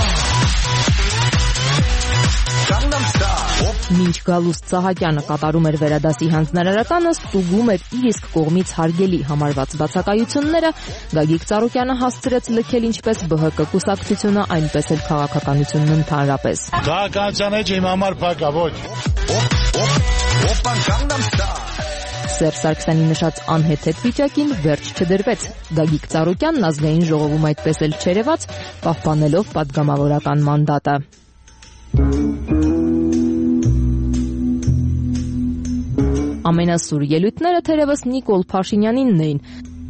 Gangnam Style. Մինչ Գալուստ Սահակյանը կատարում էր վերադասի հանձնարարականը, ստուգում էր իր իսկ կողմից հարգելի համարված բացակայությունները, Գագիկ Ծառուկյանը հասցրեց լքել ինչպես ԲՀԿ կուսակցությունը, այնպես էլ քաղաքականությունն ընդհանրապես։ Քաղաքականության մեջ իմ համար փակա ոչ։ Опан Gangnam Style. Սերժ Սարգսյանի նշած անհեթեթ վիճակին վերջ չդրվեց։ Գագիկ Ծառուկյանն ազգային ժողովում այդպես էլ չերևաց, պահպանելով պատգամավորական մանդատը։ Ամենասուր ելույթները թերևս Նիկոլ Փաշինյանինն էին։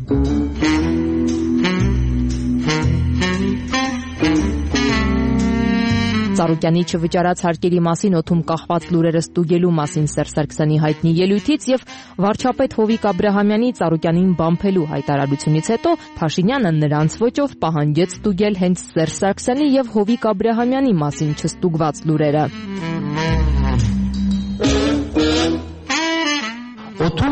Ծառուկյանի չվճարած հարկերի մասին օդում կախված լուրերը ստուգելու մասին Սերժ Սարգսյանի հայտնի ելույթից եւ վարչապետ Հովիկ Աբրահամյանի Ծառուկյանին բամփելու հայտարարությունից հետո Փաշինյանը նրանց ոճով պահանջեց ստուգել հենց Սերժ Սարգսյանի եւ Հովիկ Աբրահամյանի մասին չստուգված լուրերը։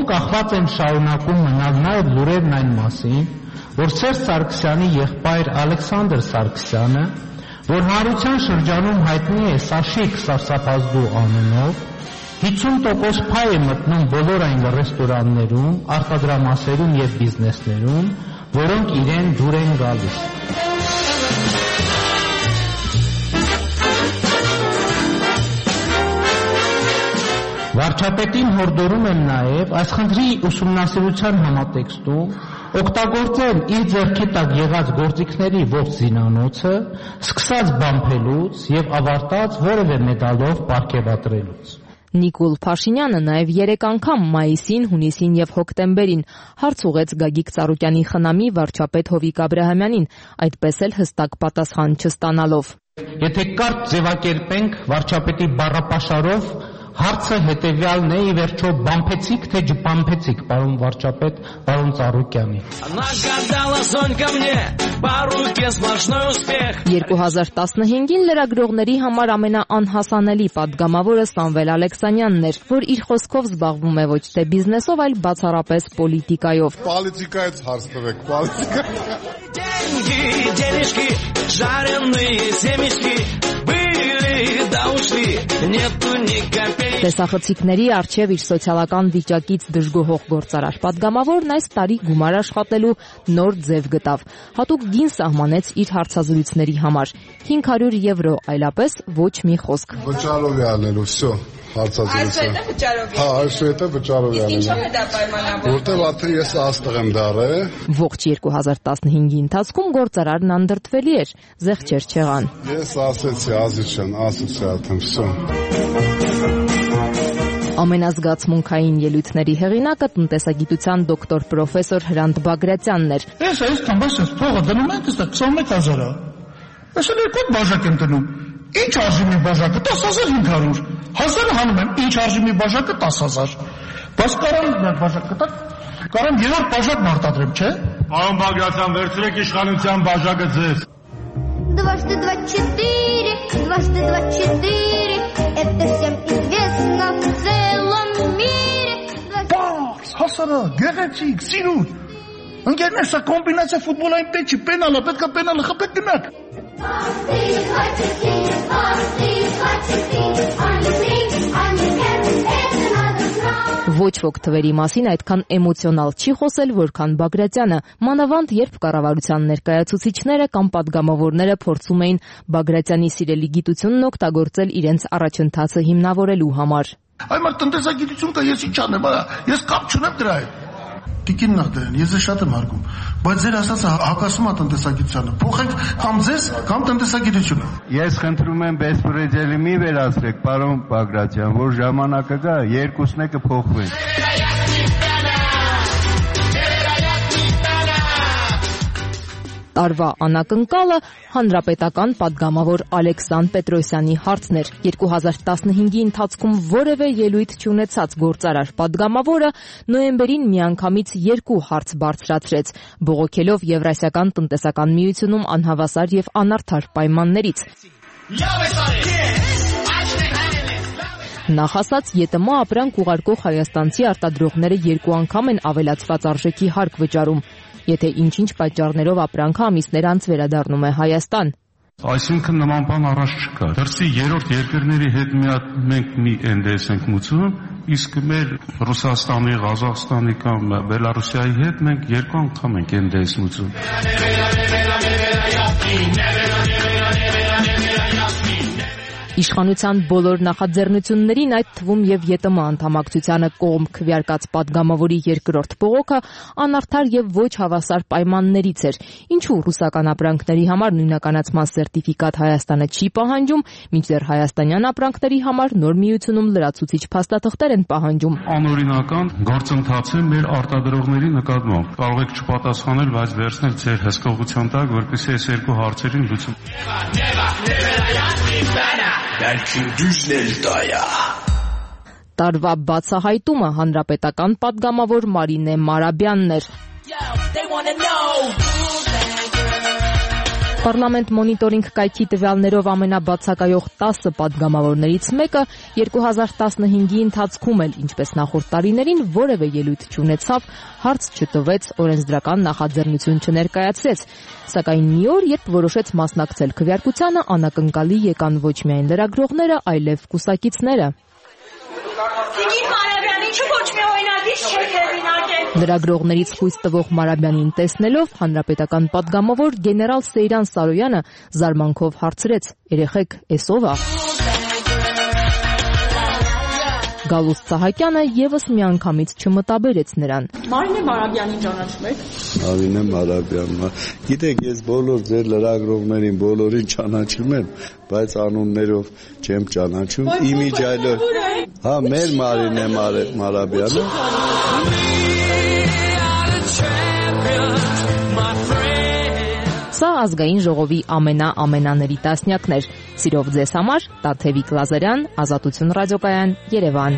կախված եմ շարունակում մնալ նաև լուրերն այն մասին, որ Սերժ Սարգսյանի եղբայր Ալեքսանդր Սարգսյանը, որ հանրության շրջանում հայտնի է Սաշիկ Սարսափազդու անունով, հիսուն տոկոս փայ է մտնում բոլոր այն ռեստորաններում, արտադրամասերում եւ բիզնեսներում, որոնք իրեն դուր են գալիս։ Վարչապետին հորդորում եմ նաև այս խնդրի ուսումնասիրության համատեքստում օգտագործել իր ձեռքի տակ եղած գործիքների ողջ զինանոցը, սկսած բամփելուց եւ ավարտած որևէ մեդալով պարգևատրելուց։ Նիկոլ Փաշինյանը նաև երեք անգամ մայիսին, հունիսին եւ հոկտեմբերին հարց ուղեց Գագիկ Ծառուկյանի խնամի վարչապետ Հովիկ Աբրահամյանին, այդպես էլ հստակ պատասխան չստանալով։ Եթե կարճ ձևակերպենք վարչապետի բառապաշարով, հարցը հետևյալն է, ի վերջո բամփեցիք թե չբամփեցիք, պարոն վարչապետ, պարոն Ծառուկյանի։ երկու հազար տասնհինգին լրագրողների համար ամենաանհասանելի պատգամավորը Սամվել Ալեքսանյանն էր, որ իր խոսքով զբաղվում է ոչ թե բիզնեսով, այլ բացառապես պոլիտիկայով։ Պոլիտիկայից հարց տվեք, պոլիտիկա։ Տեսախցիկների առջև իր սոցիալական վիճակից դժգոհող գործարար պատգամավորն այս տարի գումար աշխատելու նոր ձև գտավ։ Հատուկ գին սահմանեց իր հարցազրույցների համար՝ հինգ հարյուր եվրո, այլապես ոչ մի խոսք։ Վճարով է անելու, всё, հարցազրույցը։ Հա, այսուհետը վճարով է անելու։ Ինչո՞վ է դա պայմանավորված։ Որտեղ արդեն ես աստղ եմ դարել։ Ողջ երկու հազար տասնհինգի ընթացքում գործարարն անդրդվելի էր, զեղչեր չեղան։ Ես ասեցի, Ազիջան, ասեցի արդեն, всё։ Ամենազգացմունքային ելույթների հեղինակը տնտեսագիտության դոկտոր պրոֆեսոր Հրանտ Բագրատյանն էր։ Ես այսքան բաց ես փողը դնում եմ, դες քսանմեկ հազար է։ Ես էլ երկու բաժակ եմ դնում։ Ինչ արժի մի բաժակը տասը հազար հինգ հարյուր։ Հազարը հանում եմ, ինչ արժի մի բաժակը տասը հազար։ Բայց կարամ մի բաժակ կտակ, կարամ երրորդ բաժակ մարտադրեմ, չէ՞։ Պարոն Բագրատյան, վերցրեք իշխանության բաժակը ձեզ։ Дважды два четыре, дважды два четыре, это всем известно в целом мире. Պարս, հասարակ, գեղեցիկ, սիրուն։ Ընկերներ, սա կոմբինացիա ֆուտբոլային պետք չի, պենալը, պետք է պենալը խփեք գնաք։ Ոչ ոք թվերի մասին այդքան էմոցիոնալ չի խոսել, որքան Բագրատյանը, մանավանդ երբ կառավարության ներկայացուցիչները կամ պատգամավորները փորձում էին Բագրատյանի սիրելի գիտությունն օգտագործել իրենց առաջընթացը հիմնավորելու համար։ Այ մարդ տնտեսագիտություն կա, ես ինչ անեմ, ես կապ չունեմ դրա հետ։ Տիկին նախդրեն, ես է շատ եմ հարգում, բայց ձեր ասածը հակասում է տնտեսագիտությանը։ Փոխենք կամ ձեզ, կամ տնտեսագիտությունը։ Ես խնդրում եմ բեսպրեդելի մի վերացրեք, պարոն Բագրատյան, որ ժամանակը գա, երկուսն է կփոխվեն։ Տարվա անակնկալը հանրապետական պատգամավոր Ալեքսան Պետրոսյանի հարցն էր։ երկու հազար տասնհինգի ընթացքում որևէ ելույթ չունեցած գործարար պատգամավորը նոյեմբերին միանգամից երկու հարց բարձրացրեց, բողոքելով Եվրասիական տնտեսական միությունում անհավասար եւ անարդար պայմաններից։ Նախ ասած, ԵՏՄ ապրանք ուղարկող հայաստանցի արտադրողները երկու անգամ են ավելացված արժեքի հարկ վճարում, եթե ինչ-ինչ պատճառներով ապրանքը ամիսներ անց վերադառնում է Հայաստան։ Այսինքն նման բան առաջ չկա։ Դրսի երրորդ երկրների հետ մենք մի էն դես ենք մուծում, իսկ մեր Ռուսաստանի, Ղազախստանի կամ Բելարուսիայի հետ մենք երկու անգամ ենք էն դես մուծում։ Իշխանության բոլոր նախաձեռնություններին, այդ թվում եւ ԵՏՄ անդամակցությանը կողմ քվեարկած պատգամավորի երկրորդ բողոքը անարդար եւ ոչ հավասար պայմաններից էր։ Ինչու ռուսական ապրանքների համար նույնականացման սերտիֆիկատ Հայաստանը չի պահանջում, մինչդեռ հայաստանյան ապրանքների համար նոր միությունում լրացուցիչ փաստաթղթեր են պահանջում։ Անօրինական գործընթաց է մեր արտադրողների նկատմամբ։ Կարող եք չպատասխանել, բայց վերցնել ձեր հսկողության տակ, որպեսզի այս երկու հարցերին լուծում։ Belki düzlel daya. Տարվա բացահայտումը հանրապետական պատգամավոր Մարինե Մարաբյանն էր։ Պարլամենտ մոնիտորինգ կայքի տվյալներով ամենաբացակայող տասը պատգամավորներից մեկը երկու հազար տասնհինգի ընթացքում էլ, ինչպես նախորդ տարիներին, որևէ ելույթ չունեցավ, հարց չտվեց, օրենսդրական նախաձեռնություն չներկայացրեց։ Սակայն մի օր, երբ որոշեց մասնակցել քվեարկությանը, անակնկալի եկան ոչ միայն լրագրողները, այլև կուսակիցները։ Լրագրողներից խույս տվող Մարաբյանին տեսնելով հանրապետական պատգամավոր գեներալ Սեյրան Սարոյանը զարմանքով հարցրեց. «Երեխեք, էս ով ա»։ Գալուստ Սահակյանը եւս միանգամից չմտաբերեց նրան։ Մարինե Մարաբյանին ճանաչում եք։ Մարինե Մարաբյանը։ Գիտեք, ես բոլոր ձեր լրագրողներին բոլորին ճանաչում եմ, բայց անուններով չեմ ճանաչում։ Իմիջայլով։ Հա, մեր Մարինե Մարաբյանը։ Սա ազգային ժողովի ամենա-ամենաների տասնյակն էր։ Սիրով ձեզ համար, Տաթևիկ Լազարյան, Ազատություն ռադիոկայան, Երևան։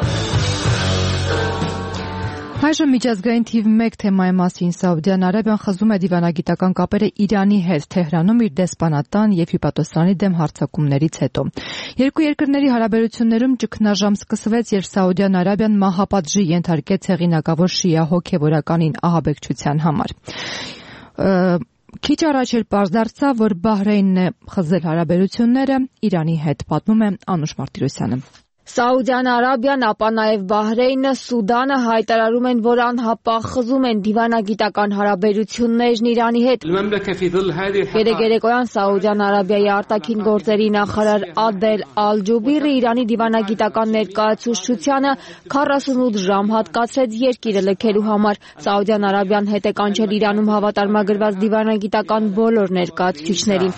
Այժմ միջազգային թիվ մեկ թեմայի մասին Սաուդյան Արաբիան խզում է դիվանագիտական կապերը Իրանի հետ Թեհրանում իր դեսպանատան եւ հյուպատոսանի դեմ հարձակումներից հետո։ Երկու երկրների հարաբերություններում ճգնաժամ սկսվեց, երբ Սաուդյան Արաբիան մահապատժի ենթարկեց հեղինակավոր շիա հոգեվորականին ահաբեկչության համար։ Քիչ առաջ էլ պարզ դարձավ, որ Բահրեյնն է խզել հարաբերությունները Իրանի հետ, պատմում է Անուշ Մարտիրոսյանը։ Սաուդյան Արաբիան, ապա նաև Բահրեյնը, Սուդանը հայտարարում են, որ անհապաղ խզում են դիվանագիտական հարաբերություններն Իրանի հետ։ Երեկոյան Սաուդյան Արաբիայի արտաքին գործերի նախարար Ադել Ալ-Ջուբիրը Իրանի դիվանագիտական ներկայացուցչությանը քառասունութ ժամ հատկացրեց երկիրը լքելու համար։ Սաուդյան Արաբիան հետ է կանչել Իրանում հավատարմագրված դիվանագիտական բոլոր ներկայացուցիչներին։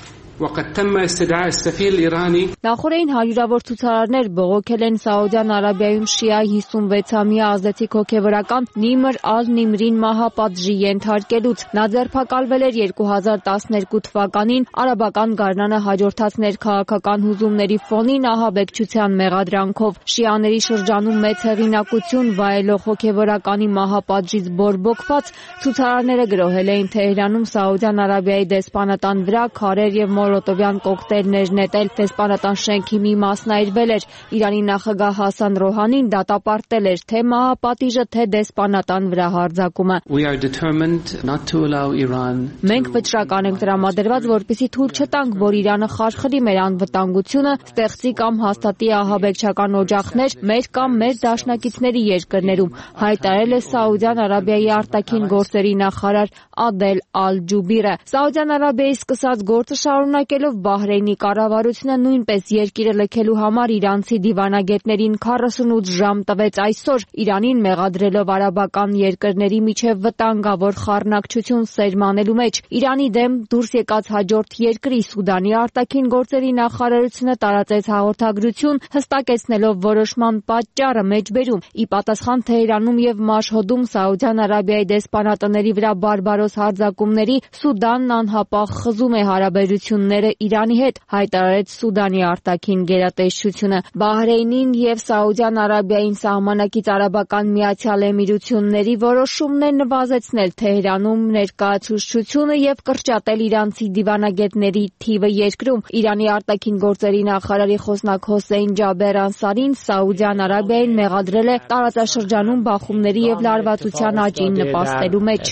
Նախորդին հարյուրավոր ցուցարարներ բողոքել են Սաուդյան Արաբիայում շիա հիսունվեցամյա ազդեցիկ հոգևորական Նիմր ալ-Նիմրին մահապատժի ենթարկելուց։ Նա ձերբակալվել էր երկու հազար տասներկու թվականին արաբական գարնանը հաջորդած ներքաղաքական հուզումների ֆոնին ահաբեկչության մեղադրանքով։ Շիաների շրջանում մեծ հեղինակություն վայելող հոգևորականի մահապատժից բորբոքված ցուցարարները գրոհել էին Թեհրանում Սաուդյան Արաբիայի դեսպանատան վրա քարեր եւ մոլոտովյան կոկտեյլներ նետել։ Դեսպանատան շենքի մի մասն այրվել էր։ Իրանի նախագահ Հասան Ռոհանին դատապարտել էր թե մահապատիժը, թե դեսպանատան վրա հարձակումը։ Մենք վճռական ենք տրամադրված, որպեսզի թույլ չտանք, որ Իրանը խարխլի մեր անվտանգությունը, ստեղծի կամ հաստատի ահաբեկչական օջախներ մեր կամ մեր դաշնակիցների երկրներում, հայտարարել է Սաուդյան Արաբիայի արտաքին գործերի նախարար Ադել Ալ-Ջուբիրը։ Սաուդյան Արաբիայի սկսած գործը շարունակելով Բահրեյնի կառավարությունը նույնպես երկիրը լքելու համար իրանցի դիվանագետներին քառասունութ ժամ տվեց այսօր, Իրանին մեղադրելով արաբական երկրների միջև վտանգավոր խառնակցություն սերմանելու մեջ։ Իրանի դեմ դուրս եկած հաջորդ երկրի Սուդանի արտաքին գործերի նախարարությունը տարածեց հաղորդագրություն, հստակեցնելով որոշման պատճառը մեջբերում։ Ի պատասխան Թեհրանում եւ Մաշհոդում Սաուդյան Արաբիայի դեսպանատների վրա բարբարոս հարձակումների Սուդանն անհապաղ խզում է հարաբերությունները Իրանի հետ, հայտարարեց Սուդանի արտաքին գերատեսչությունը։ Բահրեյնին եւ Սաուդյան Արաբիային սահմանակից Արաբական Միացյալ Էմիրությունների որոշումն է նվազեցնել Թեհրանում ներկայացուցչությունը եւ կրճատել իրանցի դիվանագետների թիվը երկրում։ Իրանի արտաքին գործերի նախարարի խոսնակ Հոսեյն Ջաբեր Անսարին Սաուդյան Արաբիային մեղադրել է տարածաշրջանում բախումների եւ լարվածության աճին նպաստելու մեջ։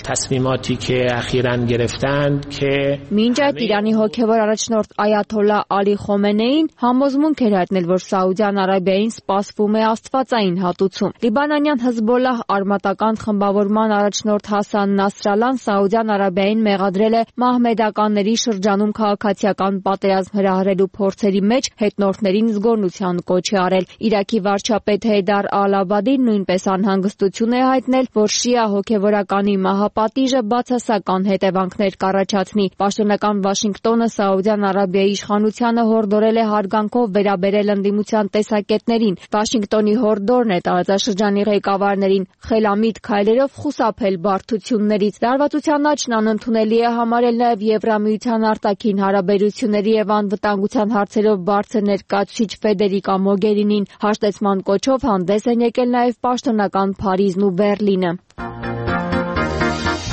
Մինչ այդ Իրանի հոգևոր առաջնորդ Այաթոլլա Ալի Խոմենեին համոզմունք էր հայտնել, որ Սաուդյան Արաբիային սպասվում է աստվածային հատուցում։ Լիբանանյան Հզբոլլահ արմատական խմբավորման առաջնորդ Հասան Նասրալան Սաուդյան Արաբիային մեղադրել է մահմեդականների շրջանում քաղաքացիական պատերազմ հրահրելու փորձերի մեջ հետնորդներին զգոնության կոչ է արել։ Իրաքի վարչապետ Հեյդար Ալ-Աբադին նույնպես անհանգստություն է հայտնել, որ շիա հոգևորականի մահապատիժը բացասական հետևանքներ կառաջացնի։ Պաշտոնական Վաշինգտոնը Սաուդյան Արաբիայի իշխանությանը հորդորել է հարգանքով վերաբերել ընդդիմության տեսակետներին։ Վաշինգտոնի հորդորն է տարածաշրջանի ղեկավարներին խելամիտ քայլերով խուսափել բարդություններից։ Լարվածության աճն անընդունելի է համարել նաև Եվրամիության արտաքին հարաբերությունների եւ անվտանգության հարցերով բարձր ներկայացուցիչ Ֆեդերիկա Մոգերինին։ Հաշտեցման կոչով հանդես են եկել նաև պաշտոնական Փարիզն ու Բեռլինը։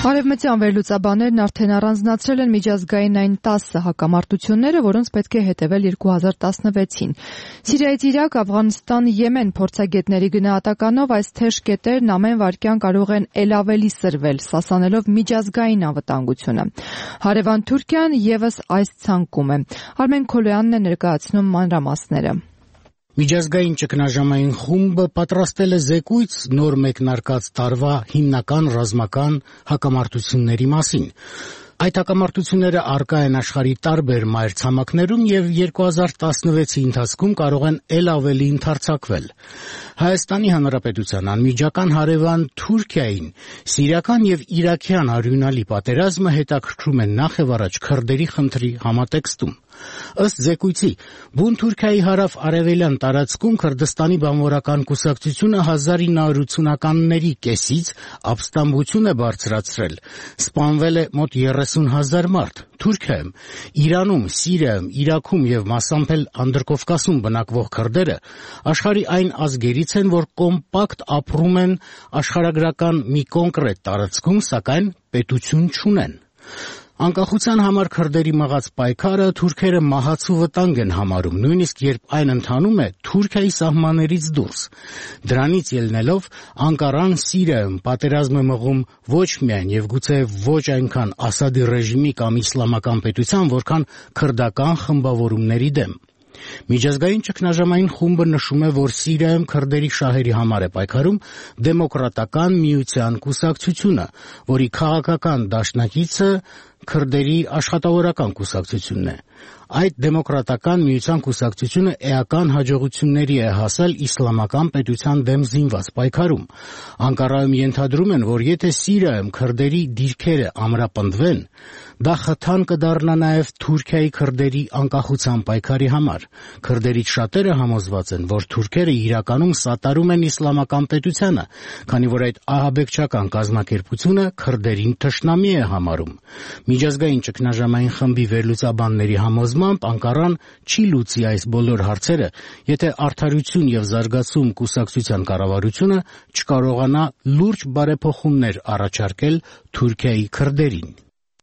Արևմտյան վերլուծաբաններն արդեն առանձնացրել են միջազգային այն տասը հակամարտությունները, որոնց պետք է հետևել երկու հազար տասնվեցին։ Սիրիայից Իրաք, Աֆղանստան, Եմեն փորձագետների գնահատականով այս թեժ կետերն ամեն վայրկյան կարող են ել ավելի սրվել, սասանելով միջազգային անվտանգությունը։ Հարևան Թուրքիան եւս այս ցանկում է։ Արմեն Քոլոյանն է ներկայացնում մանրամասները։ Միջազգային ճգնաժամային խումբը պատրաստել է զեկույց նոր մեկնարկած տարվա հիմնական ռազմական հակամարտությունների մասին։ Այդ հակամարտությունները առկա են աշխարհի տարբեր մայրցամաքներում եւ երկու հազար տասնվեցի ընթացքում կարող են ել ավելի ընդարձակվել։ Հայաստանի Հանրապետության անմիջական հարևան Թուրքիային սիրիական եւ իրաքյան արյունալի պատերազմը հետաքրքրում է նախևառաջ քրդերի խնդրի համատեքստում։ Ըստ զեկույցի, բուն Թուրքիայի հարավ-արևելյան տարածքում Քրդստանի բանվորական կուսակցությունը հազար ինը հարյուր ութսունականների կեսից ապստամբություն է բարձրացրել, սպանվել է մոտ երեսուն հազար մարդ։ Թուրքիայում, Իրանում, Սիրիայում, Իրաքում եւ մասամբ էլ Անդրկովկասում բնակվող քրդերը աշխարհի այն ազգերից են, որ կոմպակտ ապրում են աշխարհագրական մի կոնկրետ տարածքում, սակայն պետություն չունեն։ Անկախության համար քրդերի մղած պայքարը թուրքերը մահացու վտանգ են համարում, նույնիսկ երբ այն ընթանում է Թուրքիայի սահմաններից դուրս։ Դրանից ելնելով Անկարան Սիրիայում պատերազմ է մղում ոչ միայն եւ գուցե ոչ այնքան Ասադի ռեժիմի կամ իսլամական պետության, որքան քրդական խմբավորումների դեմ։ Միջազգային ճգնաժամային խումբը նշում է, որ Սիրիայում քրդերի շահերի համար է պայքարում դեմոկրատական միության կուսակցությունը, որի քաղաքական դաշնակիցը քրդերի աշխատավորական կուսակցությունն է։ Այդ դեմոկրատական միության կուսակցությունը էական հաջողությունների է հասել իսլամական պետության դեմ զինված պայքարում։ Անկարայում ենթադրում են, որ եթե Սիրիայում քրդերի դիրքերը ամրապնդվեն, դա խթան կդառնա նաև Թուրքիայի քրդերի անկախության պայքարի համար։ Քրդերից շատերը համոզված են, որ թուրքերը իրականում սատարում են իսլամական պետությանը, քանի որ այդ ահաբեկչական կազմակերպությունը քրդերին թշնամի է համարում։ Միջազգային ճգնաժամային խմբի վերլուծաբանների համոզմամբ Անկարան չի լուծի այս բոլոր հարցերը, եթե Արդարություն եւ զարգացում կուսակցության կառավարությունը չկարողանա լուրջ բարեփոխումներ առաջարկել Թուրքիայի քրդերին։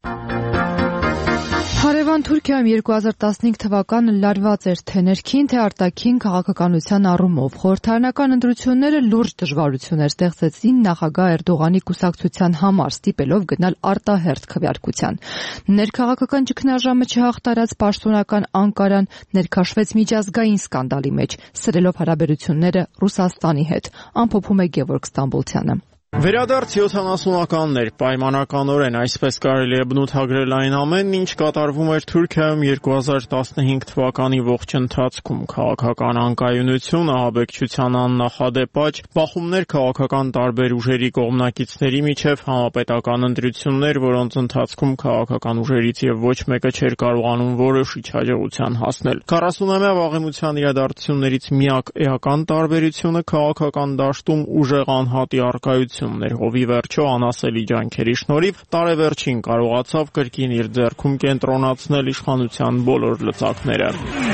Հարևան Թուրքիայում երկու հազար տասնհինգ թվականը լարված էր թե ներքին, թե արտաքին քաղաքականության առումով։ Խորհրդարանական ընտրությունները լուրջ դժվարություններ ստեղծեցին նախագահ Էրդողանի կուսակցության համար, ստիպելով գնալ արտահերթ քվեարկության։ Ներքաղաքական ճգնաժամը չհաղթարած պաշտոնական Անկարան ներքաշվեց միջազգային սկանդալի մեջ, սրելով հարաբերությունները Ռուսաստանի հետ, ամփոփում է Գևորգ Ստամբոլցյանը։ Վերադարձ յոթանասունականներ պայմանականորեն այսպես կարելի է բնութագրել այն ամենն, ինչ կատարվում էր Թուրքիայում երկու հազար տասնհինգ թվականի ողջ ընթացքում։ Քաղաքական անկայունություն, ահաբեկչության աննախադեպ աճ, բախումներ քաղաքական տարբեր ուժերի կողմնակիցների միջև, համապետական ընտրություններ, որոնց ընթացքում քաղաքական ուժերից եւ ոչ մեկը չէր կարողանում որոշիչ հաջողության հասնել։ քառասունամյա վաղեմության իրադարձություններից միակ էական տարբերությունը քաղաքական դաշտում ուժեղ անհատի առկայությունն էր։ Հովի վերջո անասելի ջանքերի շնորհիվ տարեվերջին կարողացավ կրկին իր ձեռքում կենտրոնացնել իշխանության բոլոր լծակները։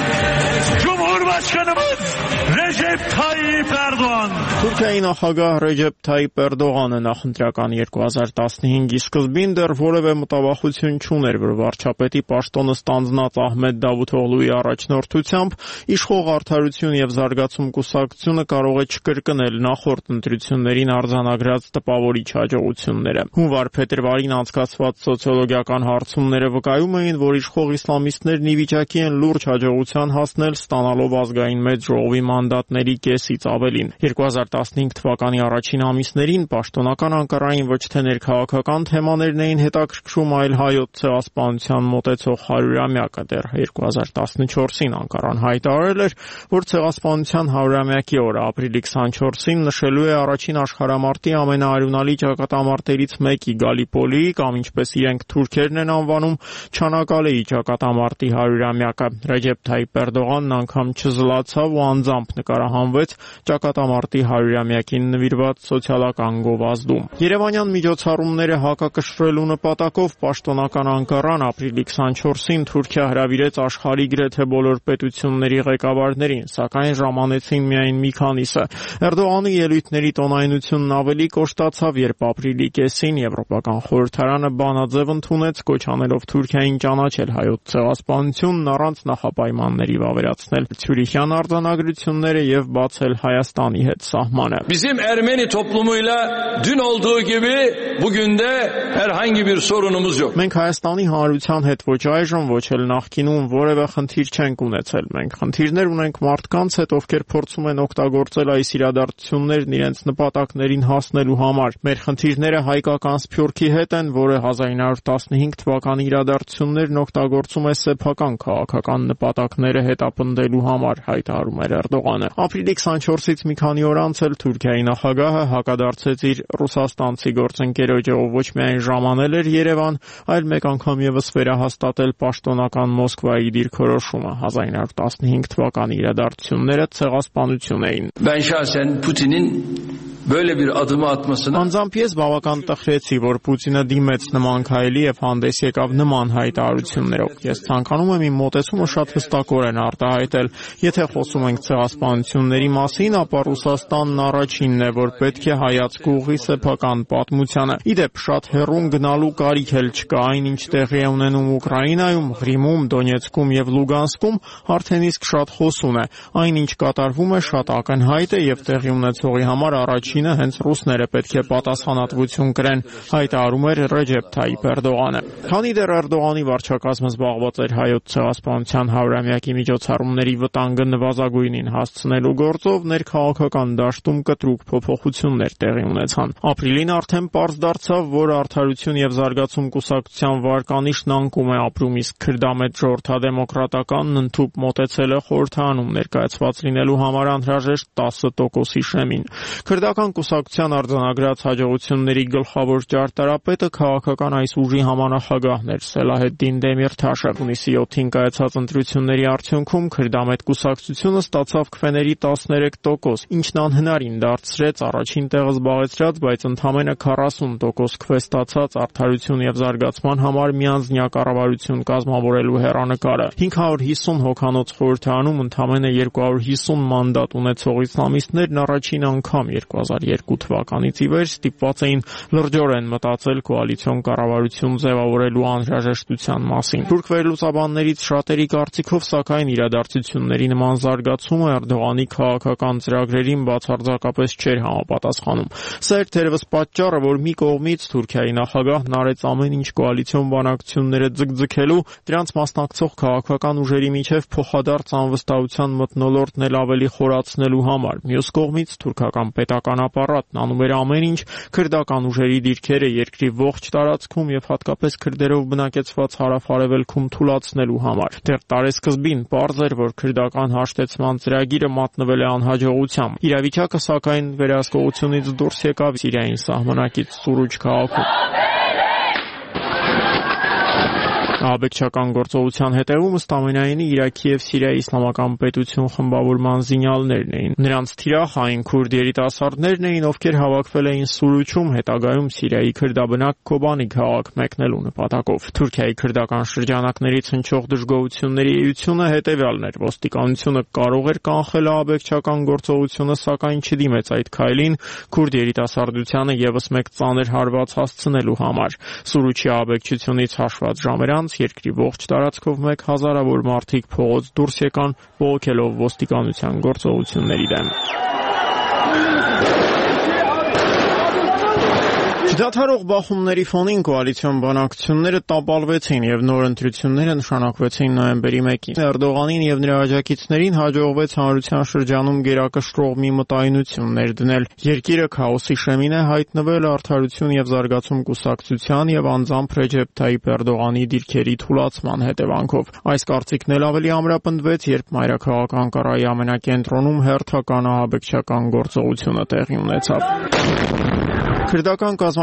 Ռեջեփ Թայիփ Էրդողան Թուրքիայի նախագահ Ռեջեփ Թայիփ Էրդողանը նախընտրական երկու հազար տասնհինգի սկզբին դեռ որևէ մտավախություն չուներ, որ վարչապետի պաշտոնը ստանձնած Ահմեդ Դավութօղլուի առաջնորդությամբ իշխող Արդարություն եւ զարգացում կուսակցությունը կարող է չկրկնել նախորդ ընտրություններին արձանագրած տպավորիչ հաջողությունները։ Հունվար-փետրվարին անցկացված սոցիոլոգիական հարցումները վկայում էին, որ իշխող իսլամիստներն ի վիճակի են լուրջ հաջողության հասնել, ստանալով ազգային մեծ ժողովի մանդատների կեսից ավելին։ երկու հազար տասնհինգ թվականի առաջին ամիսներին պաշտոնական Անկարային ոչ թե ներքաղաքական թեմաներն էին հետաքրքրում, այլ հայոց ցեղասպանության մոտեցող հարյուրամյակը։ Դեռ երկու հազար տասնչորսին Անկարան հայտարարել էր, որ ցեղասպանության հարյուրամյակի օրը ապրիլի քսանչորսին նշելու է առաջին աշխարհամարտի ամենաարյունալի ճակատամարտերից մեկի Գալիպոլիի կամ ինչպես իրենք թուրքերն են անվանում Չանակալեի ճակատամարտի հարյուրամյակը։ Ռեջեփ Թայիփ Էրդողանն անգամ չզլացավ ու անձամբ նկարահանվեց ճակատամարտի հարյուրամյակին նվիրված սոցիալական գովազդում։ Երևանյան միջոցառումները հակակշռելու նպատակով պաշտոնական Անկարան ապրիլի քսանչորսին Թուրքիա հրավիրեց աշխարհի գրեթե բոլոր պետությունների ղեկավարներին, սակայն ժամանեցին միայն մի քանիսը։ Էրդողանի ելույթների տոնայնությունն ավելի կոշտացավ, երբ ապրիլի կեսին Եվրոպական խորհրդարանը բանաձև ընդունեց, կոչ անելով Թուրքիային ճանաչել հայոց ցեղասպանությունն առանց նախապայմանների վավերացնել Ցյուրիխյան արձանագրությունները եւ բացել Հայաստանի հետ սահմանը։ Bizim Ermeni toplumuyla dün olduğu gibi bugün de herhangi bir sorunumuz yok. Մենք Հայաստանի հանրության հետ ոչ այժմ, ոչ էլ նախկինում որևէ խնդիր չենք ունեցել։ Մենք խնդիրներ ունենք մարդկանց հետ, ովքեր փորձում են օգտագործել այս իրադարձություններն իրենց նպատակներին հասնելու համար։ Մեր խնդիրները հայկական սփյուռքի հետ են, որը հազար ինը հարյուր տասնհինգ թվականի իրադարձություններն օգտագործում է սեփական քաղաքական նպատակները հետապնդելու համար, հայտարարում էր Էրդողանը։ Ապրիլի քսանչորսից մի քանի օր անց էլ Թուրքիայի նախագահը հակադարձեց իր ռուսաստանցի գործընկերոջը, ով ոչ միայն ժամանել էր Երևան, այլ մեկ անգամ եւս վերահաստատել պաշտոնական Մոսկվայի դիրքորոշումը։ հազար ինը հարյուր տասնհինգ թվականի իրադարձությունները ցեղասպանություն էին։ Ben şahsen Putin'in böyle bir adımı atmasına Անձամբ ես բավական տխրեցի, որ Պուտինը դիմեց նման քայլի եւ հանդես եկավ նման հայտարարություններով։ Ես ցանկանում եմ իմ մոտեցումը շատ հստակորեն արտահայտել։ Եթե խոսում ենք ցեղասպանությունների մասին, ապա Ռուսաստանն առաջինն է, որ պետք է հայացք ուղղի սեփական պատմությանը։ Իդեպ շատ հեռուն գնալու կարիք էլ չկա, այնինչ տեղի է ունենում Ուկրաինայում, Ղրիմում, Դոնեցկում եւ Լուգանսկում, արդեն իսկ շատ խոսուն է։ Այնինչ կատարվում է շատ ակնհայտ է եւ տեղի ունեցողի համար առաջինը հենց ռուսները պետք է պատասխանատվություն կրեն, հայտարարում էր Ռեջեփ Թայիփ Էրդողանը։ Քանի դեռ Էրդողանի վարչակազմը զբաղված էր հայոց ցեղասպանության հարյուրամյակի միջոցառումների վտանգը նվազագույնին հասցնելու գործով, ներքաղաքական դաշտում կտրուկ փոփոխություններ տեղի ունեցան։ Ապրիլին արդեն պարզ դարձավ, որ Արդարություն եւ զարգացում կուսակցության վարկանիշն անկում է ապրում, իսկ քրդամետ ժողովրդադեմոկրատականն ընդհուպ մոտեցել է խորհրդանում ներկայացված լինելու համար անհրաժեշտ տասը տոկոսի շեմին։ Քրդական կուսակցության արձանագրած հաջողությունների գլխավոր ճարտարապետը քաղաքական այս ուժի համանախագահն էր Սելահեդդին Դեմիրթաշը։ Հունիսի յոթին կայացած ընտրությունների արդյունքում քրդամետ կուսակցությունը ստացավ քվեների տասներեք տոկոս, ինչն անհնարին դարձրեց առաջին տեղը զբաղեցրած, բայց ընդամենը քառասուն տոկոս քվե ստացած Արդարություն եւ զարգացման համար միանձնյա կառավարություն կազմավորելու հեռանկարը։ հինգ հարյուր հիսուն հոգանոց խորհրդարանում ընդամենը երկու հարյուր հիսուն մանդատ ունեցող իսլամիստներն առաջին անգամ երկու հազար երկու թվականից ի վեր ստիպված էին լրջորեն մտածել կոալիցիոն կառավարություն ձևավորելու անհրաժեշտության մասին։ Թուրք վերլուծաբաններից շատերի կարծիքով, սակայն իրադարձությունների նման զարգացումը Էրդողանի քաղաքական ծրագրերին բացարձակապես չէր համապատասխանում։ Սա էր թերևս պատճառը, որ մի կողմից Թուրքիայի նախագահն արեց ամեն ինչ կոալիցիոն բանակցությունները ձգձգելու, դրանց մասնակցող քաղաքական ուժերի միջև փոխադարձ անվստահության մթնոլորտն էլ ավելի խորացնելու համար։ Մյուս կողմից թուրքական պետական ապարատն անում էր ամեն ինչ քրդական ուժերի դիրքերը երկրի ողջ տարածքում եւ հատկապես քրդերով բնակեցված հարավ-արևելքում թուլացնելու համար։ Դեռ տարեսկզբին պարզ էր, որ քրդական հաշտեցման ծրագիրը մատնվել է անհաջողությամբ։ Իրավիճակը սակայն վերահսկողությունից դուրս եկավ Սիրիայի սահմանակից Սուրուջ քաղաքում։ Աբեկչական գործողության հետևում ըստ ամենայնի Իրաքի եւ Սիրիայի իսլամական պետություն խմբավորման զինյալներն էին։ Նրանց թիրախային քուրդ երիտասարդներն էին, ովքեր հավաքվել էին Սուրուչում, հետագայում Սիրիայի քրդաբնակ Քոբանի քաղաք մեկնելու նպատակով։ Թուրքիայի քրդական շրջանակներից հնչող դժգոհությունների էությունը հետևյալն էր. ոստիկանությունը կարող էր կանխել աբեկչական գործողությունը, սակայն չդիմեց այդ քայլին քուրդ երիտասարդությանը եւս մեկ ծանր հարված հասցնելու համար։ Սուրուչի աբեկչությունից հաշված ժամեր անց երկրի ողջ տարածքով մեկ հազարավոր մարդիկ փողոց դուրս եկան, բողոքելով ոստիկանության գործողությունների դեմ։ Չդադարող բախումների ֆոնին կոալիցիոն բանակցությունները տապալվեցին եւ նոր ընտրությունները նշանակվեցին նոյեմբերի մեկին։ Էրդողանին եւ նրա աջակիցներին հաջողվեց հանրության շրջանում գերակշռող մի մտայնություն ներդնել։ Երկիրը քաոսի շեմին է հայտնվել Արդարություն եւ զարգացում կուսակցության եւ անձամբ Ռեջեփ Թայիփ Էրդողանի դիրքերի թուլացման հետևանքով։ Այս կարծիքն էլ ավելի ամրապնդվեց, երբ մայրաքաղաք Անկարայի ամենակենտրոնում հերթական ահաբեկչական գործողությունը տեղի ունեցավ։ Քրդական կազմակերպ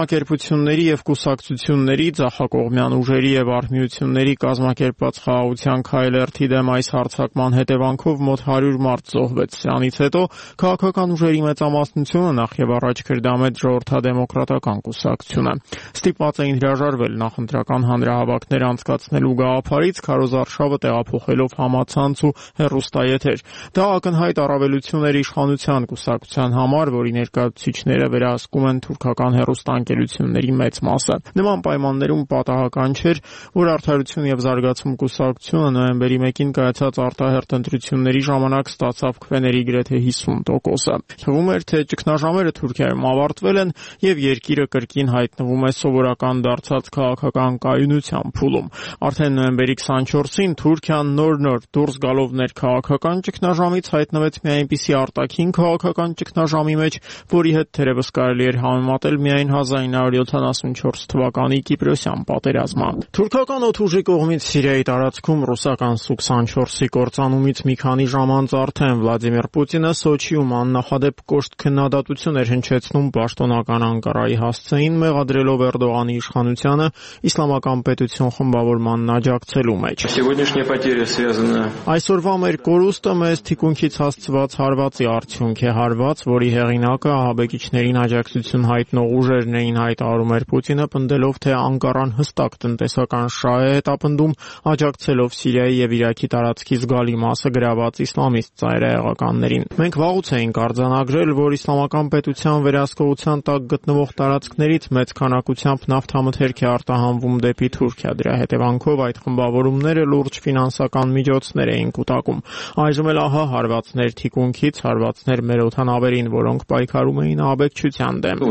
կազմակերպությունների եւ կուսակցությունների, ձախակողմյան ուժերի եւ արհմիությունների կազմակերպած խաղաղության քայլերթի դեմ այս հարձակման հետևանքով մոտ հարյուր մարդ զոհվեց։ Սրանից հետո քաղաքական ուժերի մեծամասնությունը նախ եւ առաջ քրդամետ ժողովրդադեմոկրատական կուսակցությունը ստիպված էին հրաժարվել նախընտրական հանրահավաքներ անցկացնելու գաղափարից, քարոզարշավը տեղափոխելով համացանց ու հեռուստաեթեր։ Դա ակնհայտ առավելություն էր իշխանության կուսակցության համար, որի ներկայացուցիչները վերահսկում են թուրքական հեռուստաընկերությունների մեծ մասը։ Նման պայմաններում պատահական չէր, որ Արդարություն եւ զարգացում կուսակցությունը նոյեմբերի մեկին կայացած արտահերթ ընտրությունների ժամանակ ստացավ քվեների գրեթե հիսուն տոկոսը։ Թվում էր, թե ճգնաժամերը Թուրքիայում ավարտվել են եւ երկիրը կրկին հայտնվում է սովորական դարձած քաղաքական կայունության փուլում։ Արդեն նոյեմբերի քսանչորսին Թուրքիան նոր-նոր դուրս գալով ներքաղաքական ճգնաժամից հայտնվեց մի այնպիսի արտաքին քաղաքական ճգնաժամի մեջ, որի հետ թերևս կարելի էր համեմատել միայն հազար ինը հարյուր յոթանասունչորս թվականի Կիպրոսյան պատերազմը։ Թուրքական օդուժի կողմից Սիրիայի տարածքում ռուսական Սու քսանչորսի կործանումից մի քանի ժամ անց արդեն Վլադիմիր Պուտինը Սոչիում աննախադեպ կոշտ քննադատություն էր հնչեցնում պաշտոնական Անկարայի հասցեին, մեղադրելով Էրդողանի իշխանությանը իսլամական պետություն խմբավորմանն աջակցելու մեջ։ Այսօրվա մեր կորուստը մեզ թիկունքից հասցված հարվածի արդյունք է, հարված, որի հեղինակը ահաբեկիչներին աջակցություն հայտնող ուժերն էին, հայտարարում էր Պուտինը, պնդելով, թե Անկարան հստակ տնտեսական շահ է հետապնդում, աջակցելով Սիրիայի եւ Իրաքի տարածքի զգալի մասը գրաված իսլամիստ ծայրահեղականներին։ Մենք վաղուց էինք արձանագրել, որ իսլամական պետության վերահսկողության տակ գտնվող տարածքներից մեծ քանակությամբ նավթամթերք է արտահանվում դեպի Թուրքիա։ Դրա հետևանքով այդ խմբավորումները լուրջ ֆինանսական միջոցներ էին կուտակում։ Այժմ էլ ահա հարվածներ թիկունքից, հարվածներ մեր օդանավերին, որոնք պայքարում էին ահաբեկչության դեմ։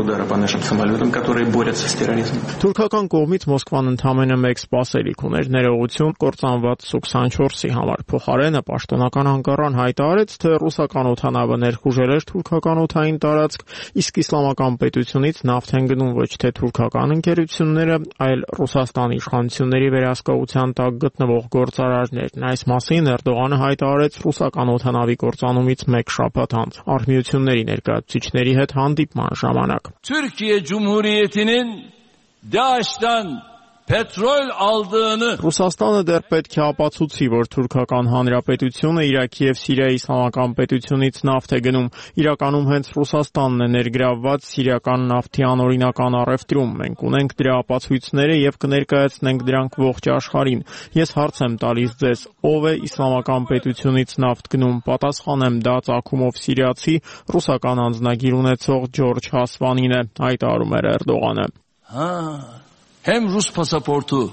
Թուրքական կողմից Մոսկվան ընդամենը մեկ սպասելիք ուներ՝ ներողություն կործանված Սու քսանչորսի համար։ Փոխարենը պաշտոնական Անկարան հայտարարեց, թե ռուսական օդանավը ներխուժել էր թուրքական օդային տարածք, իսկ իսլամական պետությունից նավթ են գնում ոչ թե թուրքական ընկերությունները, այլ Ռուսաստանի իշխանությունների վերահսկողության տակ գտնվող գործարարներն։ Այս մասին Էրդողանը հայտարարեց ռուսական օդանավի կործանումից մեկ շաբաթ անց արհմիությունների ներկայացուցիչների հետ հանդիպման ժամանակ։ Türkiye Cumhuriyeti'nin DAEŞ'ten petrol aldığını Ռուսաստանը դեռ պետք է ապացուցի, որ թուրքական հանրապետությունը Իրաքի եւ Սիրիայի իսլամական պետությունից նավթ է գնում։ Իրականում հենց Ռուսաստանն է ներգրավված սիրիական նավթի անօրինական առևտրում։ Մենք ունենք դրա ապացույցները եւ կներկայացնենք դրանք ողջ աշխարհին։ Ես հարց եմ տալիս ձեզ, ով է իսլամական պետությունից նավթ գնում։ Պատասխանեմ, դա ծագումով սիրիացի ռուսական անձնագիր ունեցող Ջորջ Հասվանին է, հայտարարում էր Էրդողանը։ Հա hem Rus pasaportu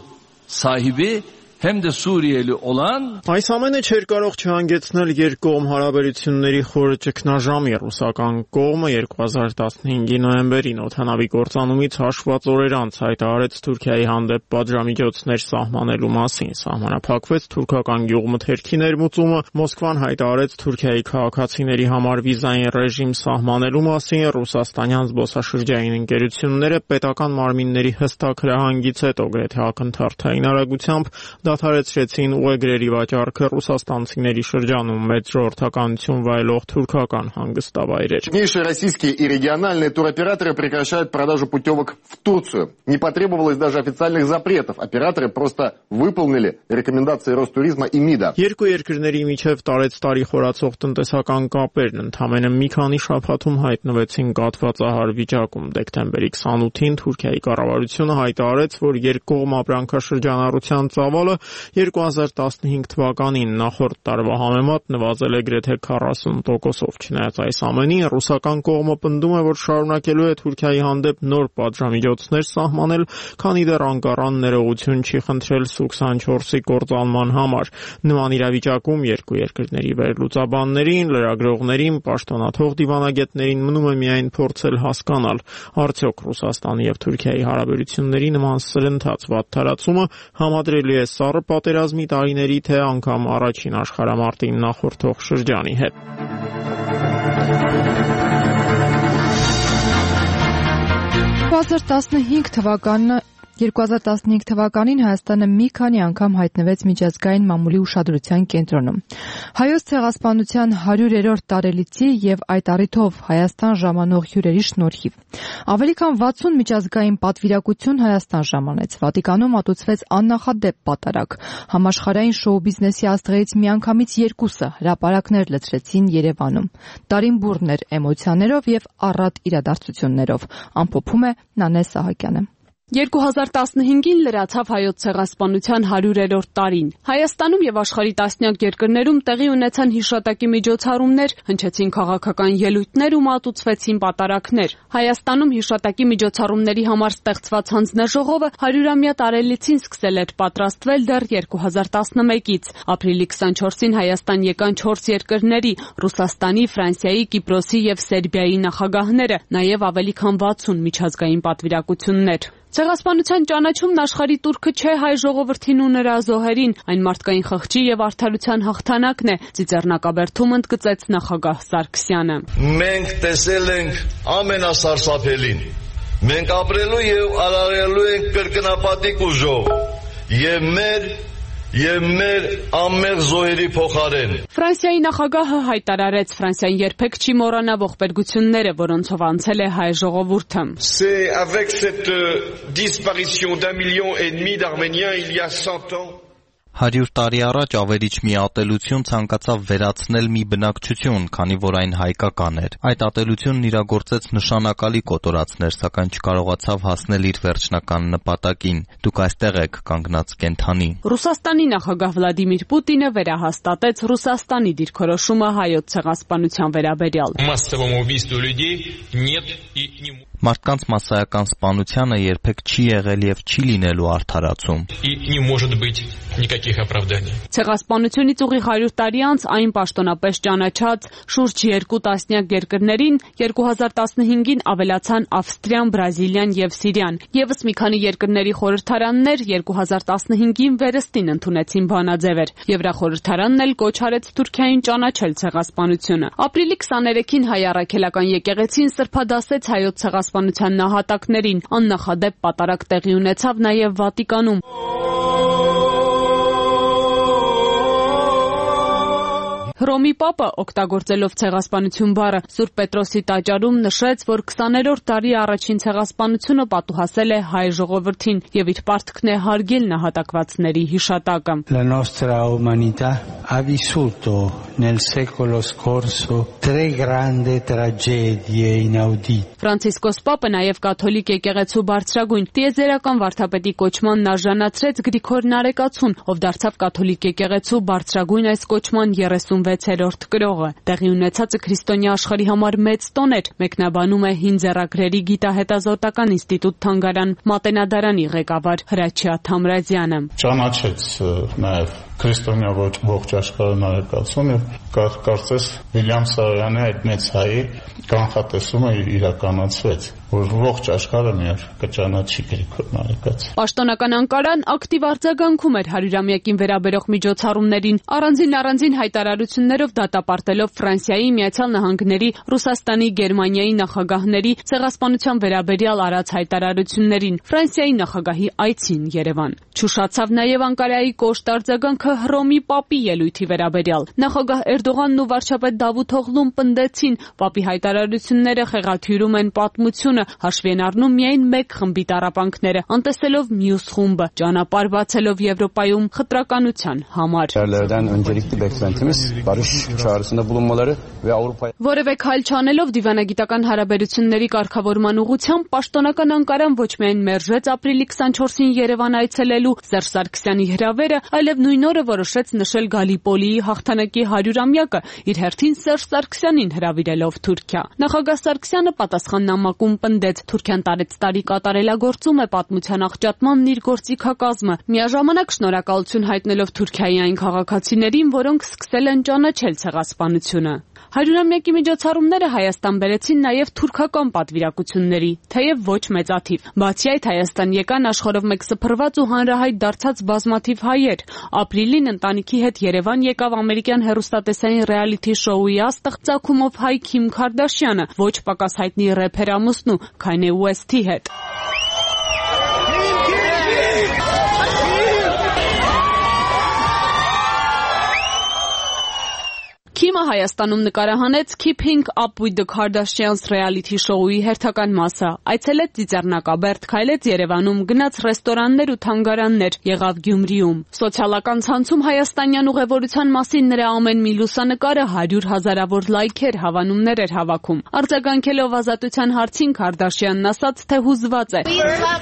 sahibi hem de Suriyeli olan Այս ամենը չէր կարող չհանգեցնել երկկողմ հարաբերությունների խորը ճգնաժամի։ Ռուսական կողմը երկու հազար տասնհինգի նոյեմբերին օդանավի կործանումից հաշված օրեր անց հայտարարեց Թուրքիայի հանդեպ պատժամիջոցներ սահմանելու մասին։ Սահմանափակվեց թուրքական գյուղմթերքի ներմուծումը, Մոսկվան հայտարարեց Թուրքիայի քաղաքացիների համար վիզային ռեժիմ սահմանելու մասին, ռուսաստանյան զբոսաշրջային ընկերությունները պետական մարմինների հստակ հրահանգից հետո գրեթե ակնթարթային արագությամբ դադարեցրեցին ուղեգրերի վաճառքը ռուսաստանցիների շրջանում մեծ ժողովրդականություն վայելող թուրքական հանգստավայրեր։ Крупнейшие российские и региональные туроператоры прекращают продажу путевок в Турцию. Не потребовалось даже официальных запретов. Операторы просто выполнили рекомендации Ростуризма и МИДа. Երկու երկրների միջև տարեց տարի խորացող տնտեսական կապերն ընդամենը մի քանի շաբաթում հայտնվեցին կաթվածահար վիճակում։ Դեկտեմբերի քսանութին Թուրքիայի կառավարությունը հայտարարեց, որ երկկողմ ապրանքաշրջանառության ծավալը երկու հազար տասնհինգ թվականին նախորդ տարվա համեմատ նվազել է գրեթե քառասուն տոկոսով։ Չնայած այս ամենին, ռուսական կողմը պնդում է, որ շարունակելու է Թուրքիայի հանդեպ նոր պատժամիջոցներ սահմանել, քանի դեռ Անկարան ներողություն չի խնդրել Սու քսանչորսի կործանման համար։ Նման իրավիճակում երկու երկրների վերլուծաբաններին, լրագրողներին, պաշտոնաթող դիվանագետներին մնում է միայն փորձել հասկանալ, արդյոք Ռուսաստանի եւ Թուրքիայի հարաբերությունների նման սրընթաց վատթարացումը համադրելի է սառը պատերազմի տարիների, թե անգամ առաջին աշխարհամարտին նախորդող շրջանի հետ։ երկու հազար տասնհինգ թվականը երկու հազար տասնհինգ թվականին Հայաստանը մի քանի անգամ հայտնվեց միջազգային մամուլի ուշադրության կենտրոնում։ Հայոց ցեղասպանության հարյուրերորդ տարելիցի եւ այդ առիթով Հայաստան ժամանող հյուրերի շնորհիվ ավելի քան վաթսուն միջազգային պատվիրակություն Հայաստան ժամանեց։ Վատիկանում մատուցվեց աննախադեպ պատարագ։ Համաշխարհային շոու բիզնեսի աստղերից միանգամից երկուսը հրապարակներ լցրեցին Երևանում։ Տարին բուռն էր էմոցիաներով եւ առատ իրադարձություններով, ամփոփում է Նանե Սահակյանը։ երկու հազար տասնհինգին լրացավ հայոց ցեղասպանության հարյուրերորդ տարին։ Հայաստանում եւ աշխարհի տասնյակ երկրներում տեղի ունեցան հիշատակի միջոցառումներ, հնչեցին քաղաքական ելույթներ ու մատուցվեցին պատարագներ։ Հայաստանում հիշատակի միջոցառումների համար ստեղծված հանձնաժողովը հարյուրամյա տարելիցին սկսել էր պատրաստվել դեռ երկու հազար տասնմեկից։ Ապրիլի քսանչորսին Հայաստան եկան չորս երկրների՝ Ռուսաստանի, Ֆրանսիայի, Կիպրոսի եւ Սերբիայի նախագահները, նաեւ ավելի քան վաթսուն միջազգային պատվիրակություններ։ Ցեղասպանության ճանաչումն աշխարհի տուրքը չէ հայ ժողովրդին ու նրա զոհերին, այն մարդկային խղճի եւ արդարության հաղթանակն է, ծիծեռնակաբերդում ընդգծեց նախագահ Սարգսյանը։ Մենք տեսել ենք ամենասարսափելին։ Մենք ապրելու եւ արարելու ենք կրկնապատիկ ուժով եւ մեր եւ մեր ամեղ զոհերի փոխարեն։ Ֆրանսիայի նախագահը հայտարարեց, Ֆրանսիան երբեք չի մոռանա ողբերգությունները, որոնցով անցել է հայ ժողովուրդը։ C'est avec cette disparition d'un million et demi d'Arméniens il y a cent ans. Հարյուր տարի առաջ ավերիչ մի ատելություն ցանկացավ վերացնել մի բնակչություն, քանի որ այն հայկական էր։ Այդ ատելությունն իրագործեց նշանակալի կոտորածներ, սակայն չկարողացավ հասնել իր վերջնական նպատակին։ Դուք այստեղ եք կանգնած կենդանի։ Ռուսաստանի նախագահ Վլադիմիր Պուտինը վերահաստատեց Ռուսաստանի դիրքորոշումը հայոց ցեղասպանության վերաբերյալ։ Массовому убийству людей нет и не Մարդկանց մասսայական սպանությանը երբեք չի եղել եւ չի լինելու արդարացում։ И не может быть никаких оправданий. Ցեղասպանությունից ուղիղ հարյուր տարի անց այն պաշտոնապես ճանաչած շուրջ երկու տասնյակ երկրներին երկու հազար տասնհինգին ավելացան Ավստրիան, Բրազիլիան եւ Սիրիան։ Եվս մի քանի երկրների խորհրդարաններ երկու հազար տասնհինգին վերստին ընդունեցին բանաձևեր։ Եվրախորհրդարանն էլ կոչ արեց Թուրքիային ճանաչել ցեղասպանությունը։ Ապրիլի քսաներեքին հայ առաքելական եկեղեցին սրբադասեց հայոց ցեղասպանության նահատակներին, աննախադեպ պատարագ տեղի ունեցավ նաև Վատիկանում։ Հռոմի Պապը, օգտագործելով ցեղասպանություն բառը, Սուրբ Պետրոսի տաճարում նշեց, որ քսաներորդ դարի առաջին ցեղասպանությունը պատուհասել է հայ ժողովրդին եւ իր պարտքն է հարգել նահատակվածների հիշատակը։ La nostra umanità ha vissuto nel secolo scorso tre grandi tragedie inaudite. Ֆրանցիսկոս Պապը նաև կաթոլիկ եկեղեցու բարձրագույն տիեզերական վարդապետի կոչմանն արժանացրեց Գրիգոր Նարեկացուն, ով դարձավ կաթոլիկ եկեղեցու բարձրագույն այս կոչման երեսունվեցերորդ կրողը։ Տեղի ունեցածը քրիստոնյա աշխարհի համար մեծ տոն էր, մեկնաբանում է հին ձեռագրերի գիտահետազոտական ինստիտուտ Թանգարան Մատենադարանի ղեկավար Հրաչյա Թամրազյանը։ Ճանաչեց նաև քրիստոնյա ողջ աշխարհը Նարեկացուն եւ կարծես Վիլյամ Սարոյանի այդ մեծ հայի կանխատեսումը իրականացվեց, որ ողջ աշխարհը միար կճանաչի Գրիգոր Նարեկացին։ Պաշտոնական Անկարան ակտիվ արձագանքում էր հարյուրամյակին վերաբերող միջոցառումներին, առանձին առանձին հայտարարություններով դատապարտելով Ֆրանսիայի, Միացյալ Նահանգների, Ռուսաստանի, Գերմանիայի նախագահների ցեղասպանության վերաբերյալ արած հայտարարություններին, Ֆրանսիայի նախագահի այցին Երևան։ Չուշացավ նաև Անկարայի կոշտ արձագանքը Հռոմի Պապի ելույթի վերաբերյալ։ Նախագահ Էրդողանն ու վարչապետ Դավութօղլուն պնդեցին, Պապի հայտարարությունները խեղաթյուրում են պատմությունը, հաշվի են առնում միայն մեկ խմբի տառապանքները, անտեսելով մյուս խումբը, ճանապարհ բացելով Եվրոպայում խտրականության համար։ Որևէ քայլ չանելով դիվանագիտական հարաբերությունների կարգավորման ուղղությամբ պաշտոնական Անկարան ոչ միայն մերժեց ապրիլի քսանչորսին Երևան այցելելու Սերժ Սարգսյանի հրավերը, այլև նույն օրը որոշեց նշել Գալիպոլիի հաղթանակի հարյուրամյակը, իր հերթին Սերժ Սարգսյանին հրավիրելով Թուրքիա։ Նախագահ Սարգսյանը պատասխաննամակում պնդեց, Թուրքիան տարեց տարի կատարելագործում է պատմության աղճատմանն իր գործիքակազմը, միաժամանակ շնորհակալություն հայտնելով Թուրքիայի այն քաղաքացիներին, որոնք սկսել են ճանաչել ցեղասպանությունը։ Հարյուրամյակի միջոցառումները Հայաստան բերեցին նաև թուրքական պատվիրակությունների, թեև ոչ մեծաթիվ։ Բացի այդ, Հայաստան եկան աշխարհով մեկ սփռված ու հանրահայտ դարձած բազմաթիվ հայեր։ Ապրիլին ընտանիքի հետ Երևան եկավ ամերիկյան հեռուստատեսային ռեալիթի շոուի աստղ ծագումով հայ Քիմ Քարդաշյանը, ոչ պակաս հայտնի рэփեր ամուսնու Քանյե Ուեսթի հետ։ Քիմը Հայաստանում նկարահանեց Keeping Up with the Kardashians reality show-ի հերթական մասը։ Այցելեց Ծիծեռնակաբերդ, քայլեց Երևանում, գնաց ռեստորաններ ու թանգարաններ, եղավ Գյումրիում։ Սոցիալական ցանցում հայաստանյան ուղևորության մասին նրա ամեն մի լուսանկարը հարյուր հազարավոր լայքեր, հավանումներ էր հավաքում։ Արձագանքելով ազատության հարցին Քարդաշյանն ասաց, թե հուզված է։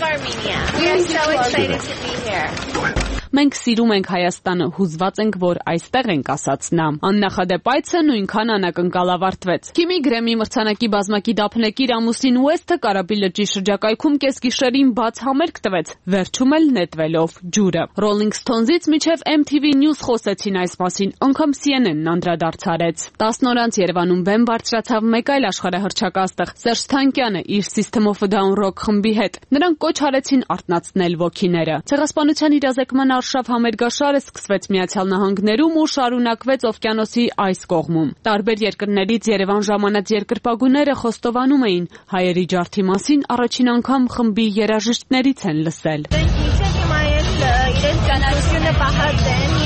Մենք սիրում ենք Հայաստանը, հուզված ենք, որ այստեղ ենք, ասաց նա։ Աննախադեպ այցը նույնքան անակնկալ ավարտվեց։ Քիմի Գրեմի մրցանակի բազմակի դափնեկիր ամուսին Ուեսթը Կարապի լճի շրջակայքում կեսգիշերին բաց համերգ տվեց, վերջում էլ նետվելով ջուրը։ Rolling Stones-ից մինչև M T V News խոսեցին այս մասին, անգամ C N N-ն անդրադարձարեց։ տասն օր անց Երևանում բեմ բարձրացավ մեկ այլ աշխարհահռչակազդեղ՝ Սերժ Թանկյանը իր System of a Down Rock խմբի հետ։ Նրանք կոչ արեցին արթնացնել ոգիները։ Ցեղասպանության իրազեկման արշավ համերգաշարը սկսվեց Միացյալ Նահանգներում ու շարունակվեց օվկիանոսի այս կողմում։ Տարբեր երկրներից Երևան ժամանած երկրպագուները խոստովանում էին հայերի ջարդի մասին առաջին անգամ խմբի երաժիշտներից են լսել։ Իրենց կանացությունը պահած են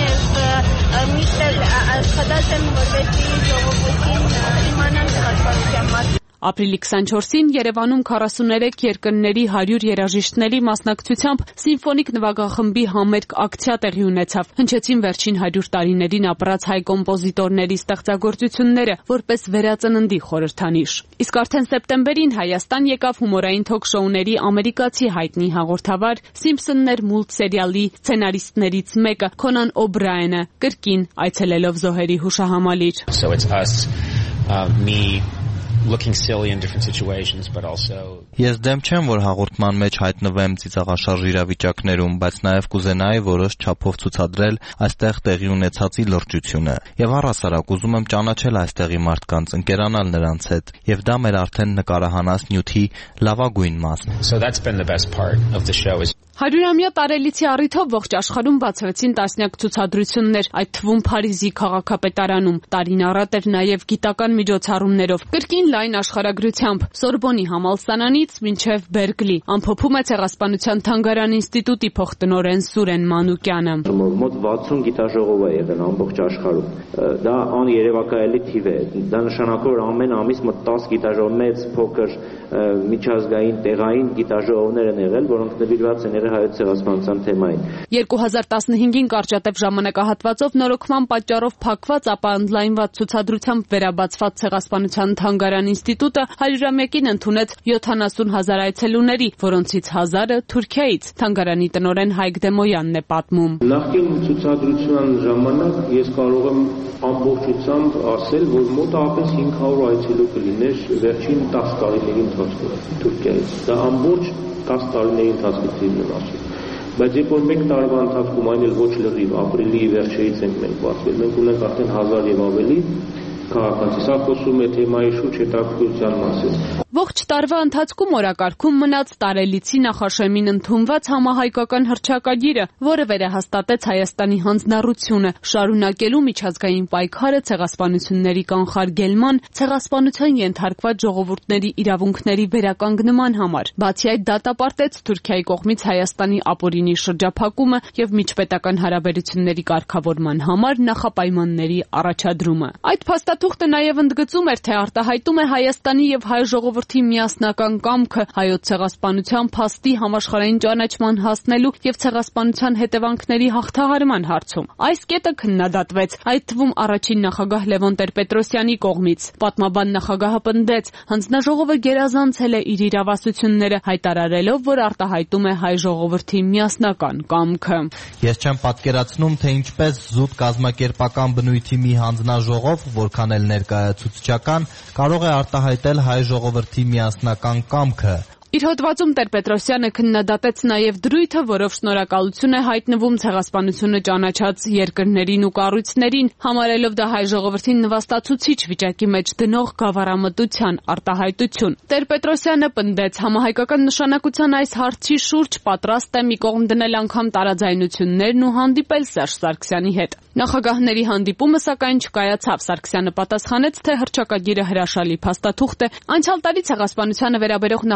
և միշտ աշխատած են որպեսզի ժողովրդին իմանան ցեղասպանության մասին։ Ապրիլի քսանչորսին Երևանում քառասուներեք երկրների հարյուր երաժիշտների մասնակցությամբ սիմֆոնիկ նվագախմբի համերգ ակցիա տեղի ունեցավ։ Հնչեցին վերջին հարյուր տարիներին ապրած հայ կոմպոզիտորների ստեղծագործությունները որպես վերածննդի խորհրդանիշ։ Իսկ արդեն սեպտեմբերին Հայաստան եկավ հումորային թոք-շոուների ամերիկացի հայտնի հաղորդավար Սիմփսոններ մուլտսերիալի սցենարիստներից մեկը Քոնան Օբրայենը կրկին այցելելով զոհերի հուշահամալիր։ So it's us, uh, me looking silly in different situations but also Ես դեմ չեմ, որ հաղորդման մեջ հայտնվեմ ծիծաղաշարժ իրավիճակներում, բայց նաև կուզենայի որոշ չափով ցուցադրել այստեղ տեղի ունեցածի լրջությունը։ Եվ առհասարակ ուզում եմ ճանաչել այստեղի մարդկանց, ընկերանալ նրանց հետ, եւ դա մեր արդեն նկարահանած նյութի լավագույն մասն է։ So that's been the best part of the show is Հարյուրամյա տարելիցի առիթով ողջ աշխարհում բացվեցին տասնյակ ցուցադրություններ, այդ թվում Փարիզի քաղաքապետարանում, տարին առատ էր նաև գիտական միջոցառումներով, կրկին լայն աշխարհագրությամբ, Սորբոնի համալսարանից մինչև Բերկլի, ամփոփում է Ցեղասպանության թանգարան ինստիտուտի փոխտնօրեն Սուրեն Մանուկյանը։ Մոտ վաթսուն գիտաժողով է եղել ամբողջ աշխարհում։ Դա աներևակայելի թիվ է։ Դա նշանակում է, որ ամեն ամիս մոտ տասը գիտաժողով, մեծ, փոքր, միջազգային, տեղային գիտաժողովներ են եղել, որոնք նվիրված են հայոց ցեղասպանության թեմային։ երկու հազար տասնհինգին կարճատև ժամանակահատվածով նորոգման պատճառով փակված, ապա ընդլայնված ցուցադրությամբ վերաբացված Ցեղասպանության թանգարան ինստիտուտը հարյուրամյակին ընդունեց յոթանասուն հազար այցելուների, որոնցից հազարը Թուրքիայից։ Թանգարանի տնօրեն Հայկ Դեմոյանն է պատմում։ Նախկին ցուցադրության ժամանակ ես կարող եմ ամբողջությամբ ասել, որ մոտավորապես հինգ հարյուր այցելու կլիներ վերջին տասը տարիների ընթացքում Թուրքիայից։ Դա ամբողջ տասը տարիների ընթացքում թիվն եմ ասում։ Բայց երբ որ մեկ տարվա ընթացքում այն էլ ոչ լրիվ ապրիլի վերջերից ենք մենք բացվել, մենք ունենք արդեն հազար եւ ավելի քաղաքացի։ Սա խոսում է թեմայի շուրջ հետաքրքրության մասին։ Ողջ տարվա ընթացքում օրակարգում մնաց տարելիցի նախաշեմին ընդունված համահայկական հռչակագիրը, որը վերահաստատեց Հայաստանի հանձնառությունը շարունակելու միջազգային պայքարը ցեղասպանությունների կանխարգելման, ցեղասպանության ենթարկված ժողովուրդների իրավունքների վերականգնման համար։ Բացի այդ, դատապարտեց Թուրքիայի կողմից Հայաստանի ապօրինի շրջափակումը եւ միջպետական հարաբերությունների կարգավորման համար նախապայմանների առաջադրումը։ Այդ փաստաթուղթը նաեւ ընդգծում էր, թե արտահայտում է Հայաստանի եւ հայ ժողովրդի միասնական կամքը հայոց ցեղասպանության փաստի համաշխարհային ճանաչման հասնելու եւ ցեղասպանության հետևանքների հաղթահարման հարցում։ Այս կետը քննադատվեց, այդ թվում առաջին նախագահ Լևոն Տեր-Պետրոսյանի կողմից։ Պատմաբան նախագահը պնդեց, հանձնաժողովը գերազանցել է իր իրավասությունները, հայտարարելով, որ արտահայտում է հայ ժողովրդի միասնական կամքը։ Ես չեմ պատկերացնում, թե ինչպես զուտ կազմակերպական բնույթի մի հանձնաժողով, որքան էլ ներկայացուցչական, կարող է արտահայտել հայ ժողովրդի միասնական կամքը։ Իր հոդվածում Տեր-Պետրոսյանը քննադատեց նաև դրույթը, որով շնորհակալություն է հայտնվում ցեղասպանությունը ճանաչած երկրներին ու կառույցներին, համարելով դա հայ ժողովրդին նվաստացուցիչ վիճակի մեջ դնող գավառամտության արտահայտություն։ Տեր-Պետրոսյանը պնդեց, համահայկական նշանակության այս հարցի շուրջ պատրաստ է մի կողմ դնել անգամ տարաձայնություններն ու հանդիպել Սերժ Սարգսյանի հետ։ Նախագահների հանդիպումը սակայն չկայացավ։ Սարգսյանը պատասխանեց, թե հռչակագիրը հրաշալի փաստաթուղթ է, անցյալ տարի ցեղասպանությանը վերաբերող նախաձեռնությունը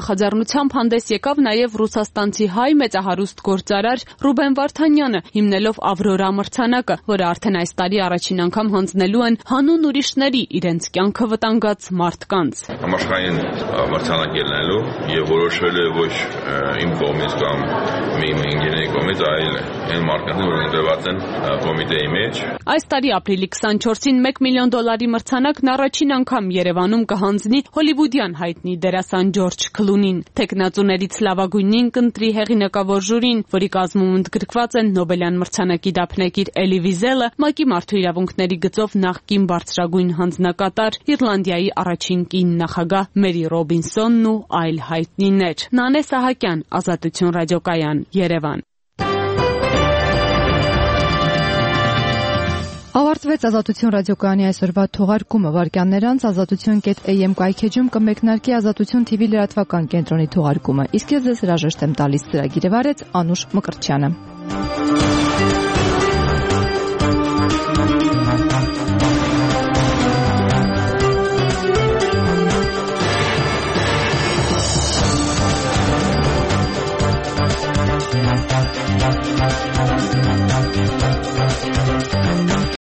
նորությամբ հանդես եկավ նաև ռուսաստանցի հայ մեծահարուստ գործարար Ռուբեն Վարդանյանը, հիմնելով Ավրորա մրցանակը, որը արդեն այս տարի առաջին անգամ հանձնելու են հանուն ուրիշների իրենց կյանքը վտանգած մարդկանց։ Համաշխարհային մրցանակ ելնելու եւ որոշվել է ոչ իմ կողմից կամ մի ընկերների կողմից, այլ այն մարդկանց, որոնք ընտրված են կոմիտեի մեջ։ Այս տարի ապրիլի քսանչորսին մեկ միլիոն դոլարի մրցանակն առաջին անգամ Երևանում կհանձնի հոլիվուդյան հայտնի դերասան Ջորջ Քլունին։ Թեկնածուներից լավագույնին կընտրի հեղինակավոր ժյուրին, որի կազմում ընդգրկված են Նոբելյան մրցանակի դափնեկիր Էլի Վիզելը, ՄԱԿ-ի մարդու իրավունքների գծով նախկին բարձրագույն հանձնակատար, Իռլանդիայի առաջին կին նախագահ Մերի Ռոբինսոնն ու այլ հայտնիներ։ Նանե Սահակյան, Ազատություն ռադիոկայան, Երևան։ Ավարտվեց Ազատություն ռադիոկայանի այսօրվա թողարկումը։ Վարքյաններ անց ազատություն կետ էյ էմ կայքեջում կմեկնարկի Ազատություն թի վի լրատվական կենտրոնի թողարկումը։ Իսկ ես ձեզ հրաժեշտ եմ տալիս ծրագիրը վարեց Անուշ Մկրտչյանը։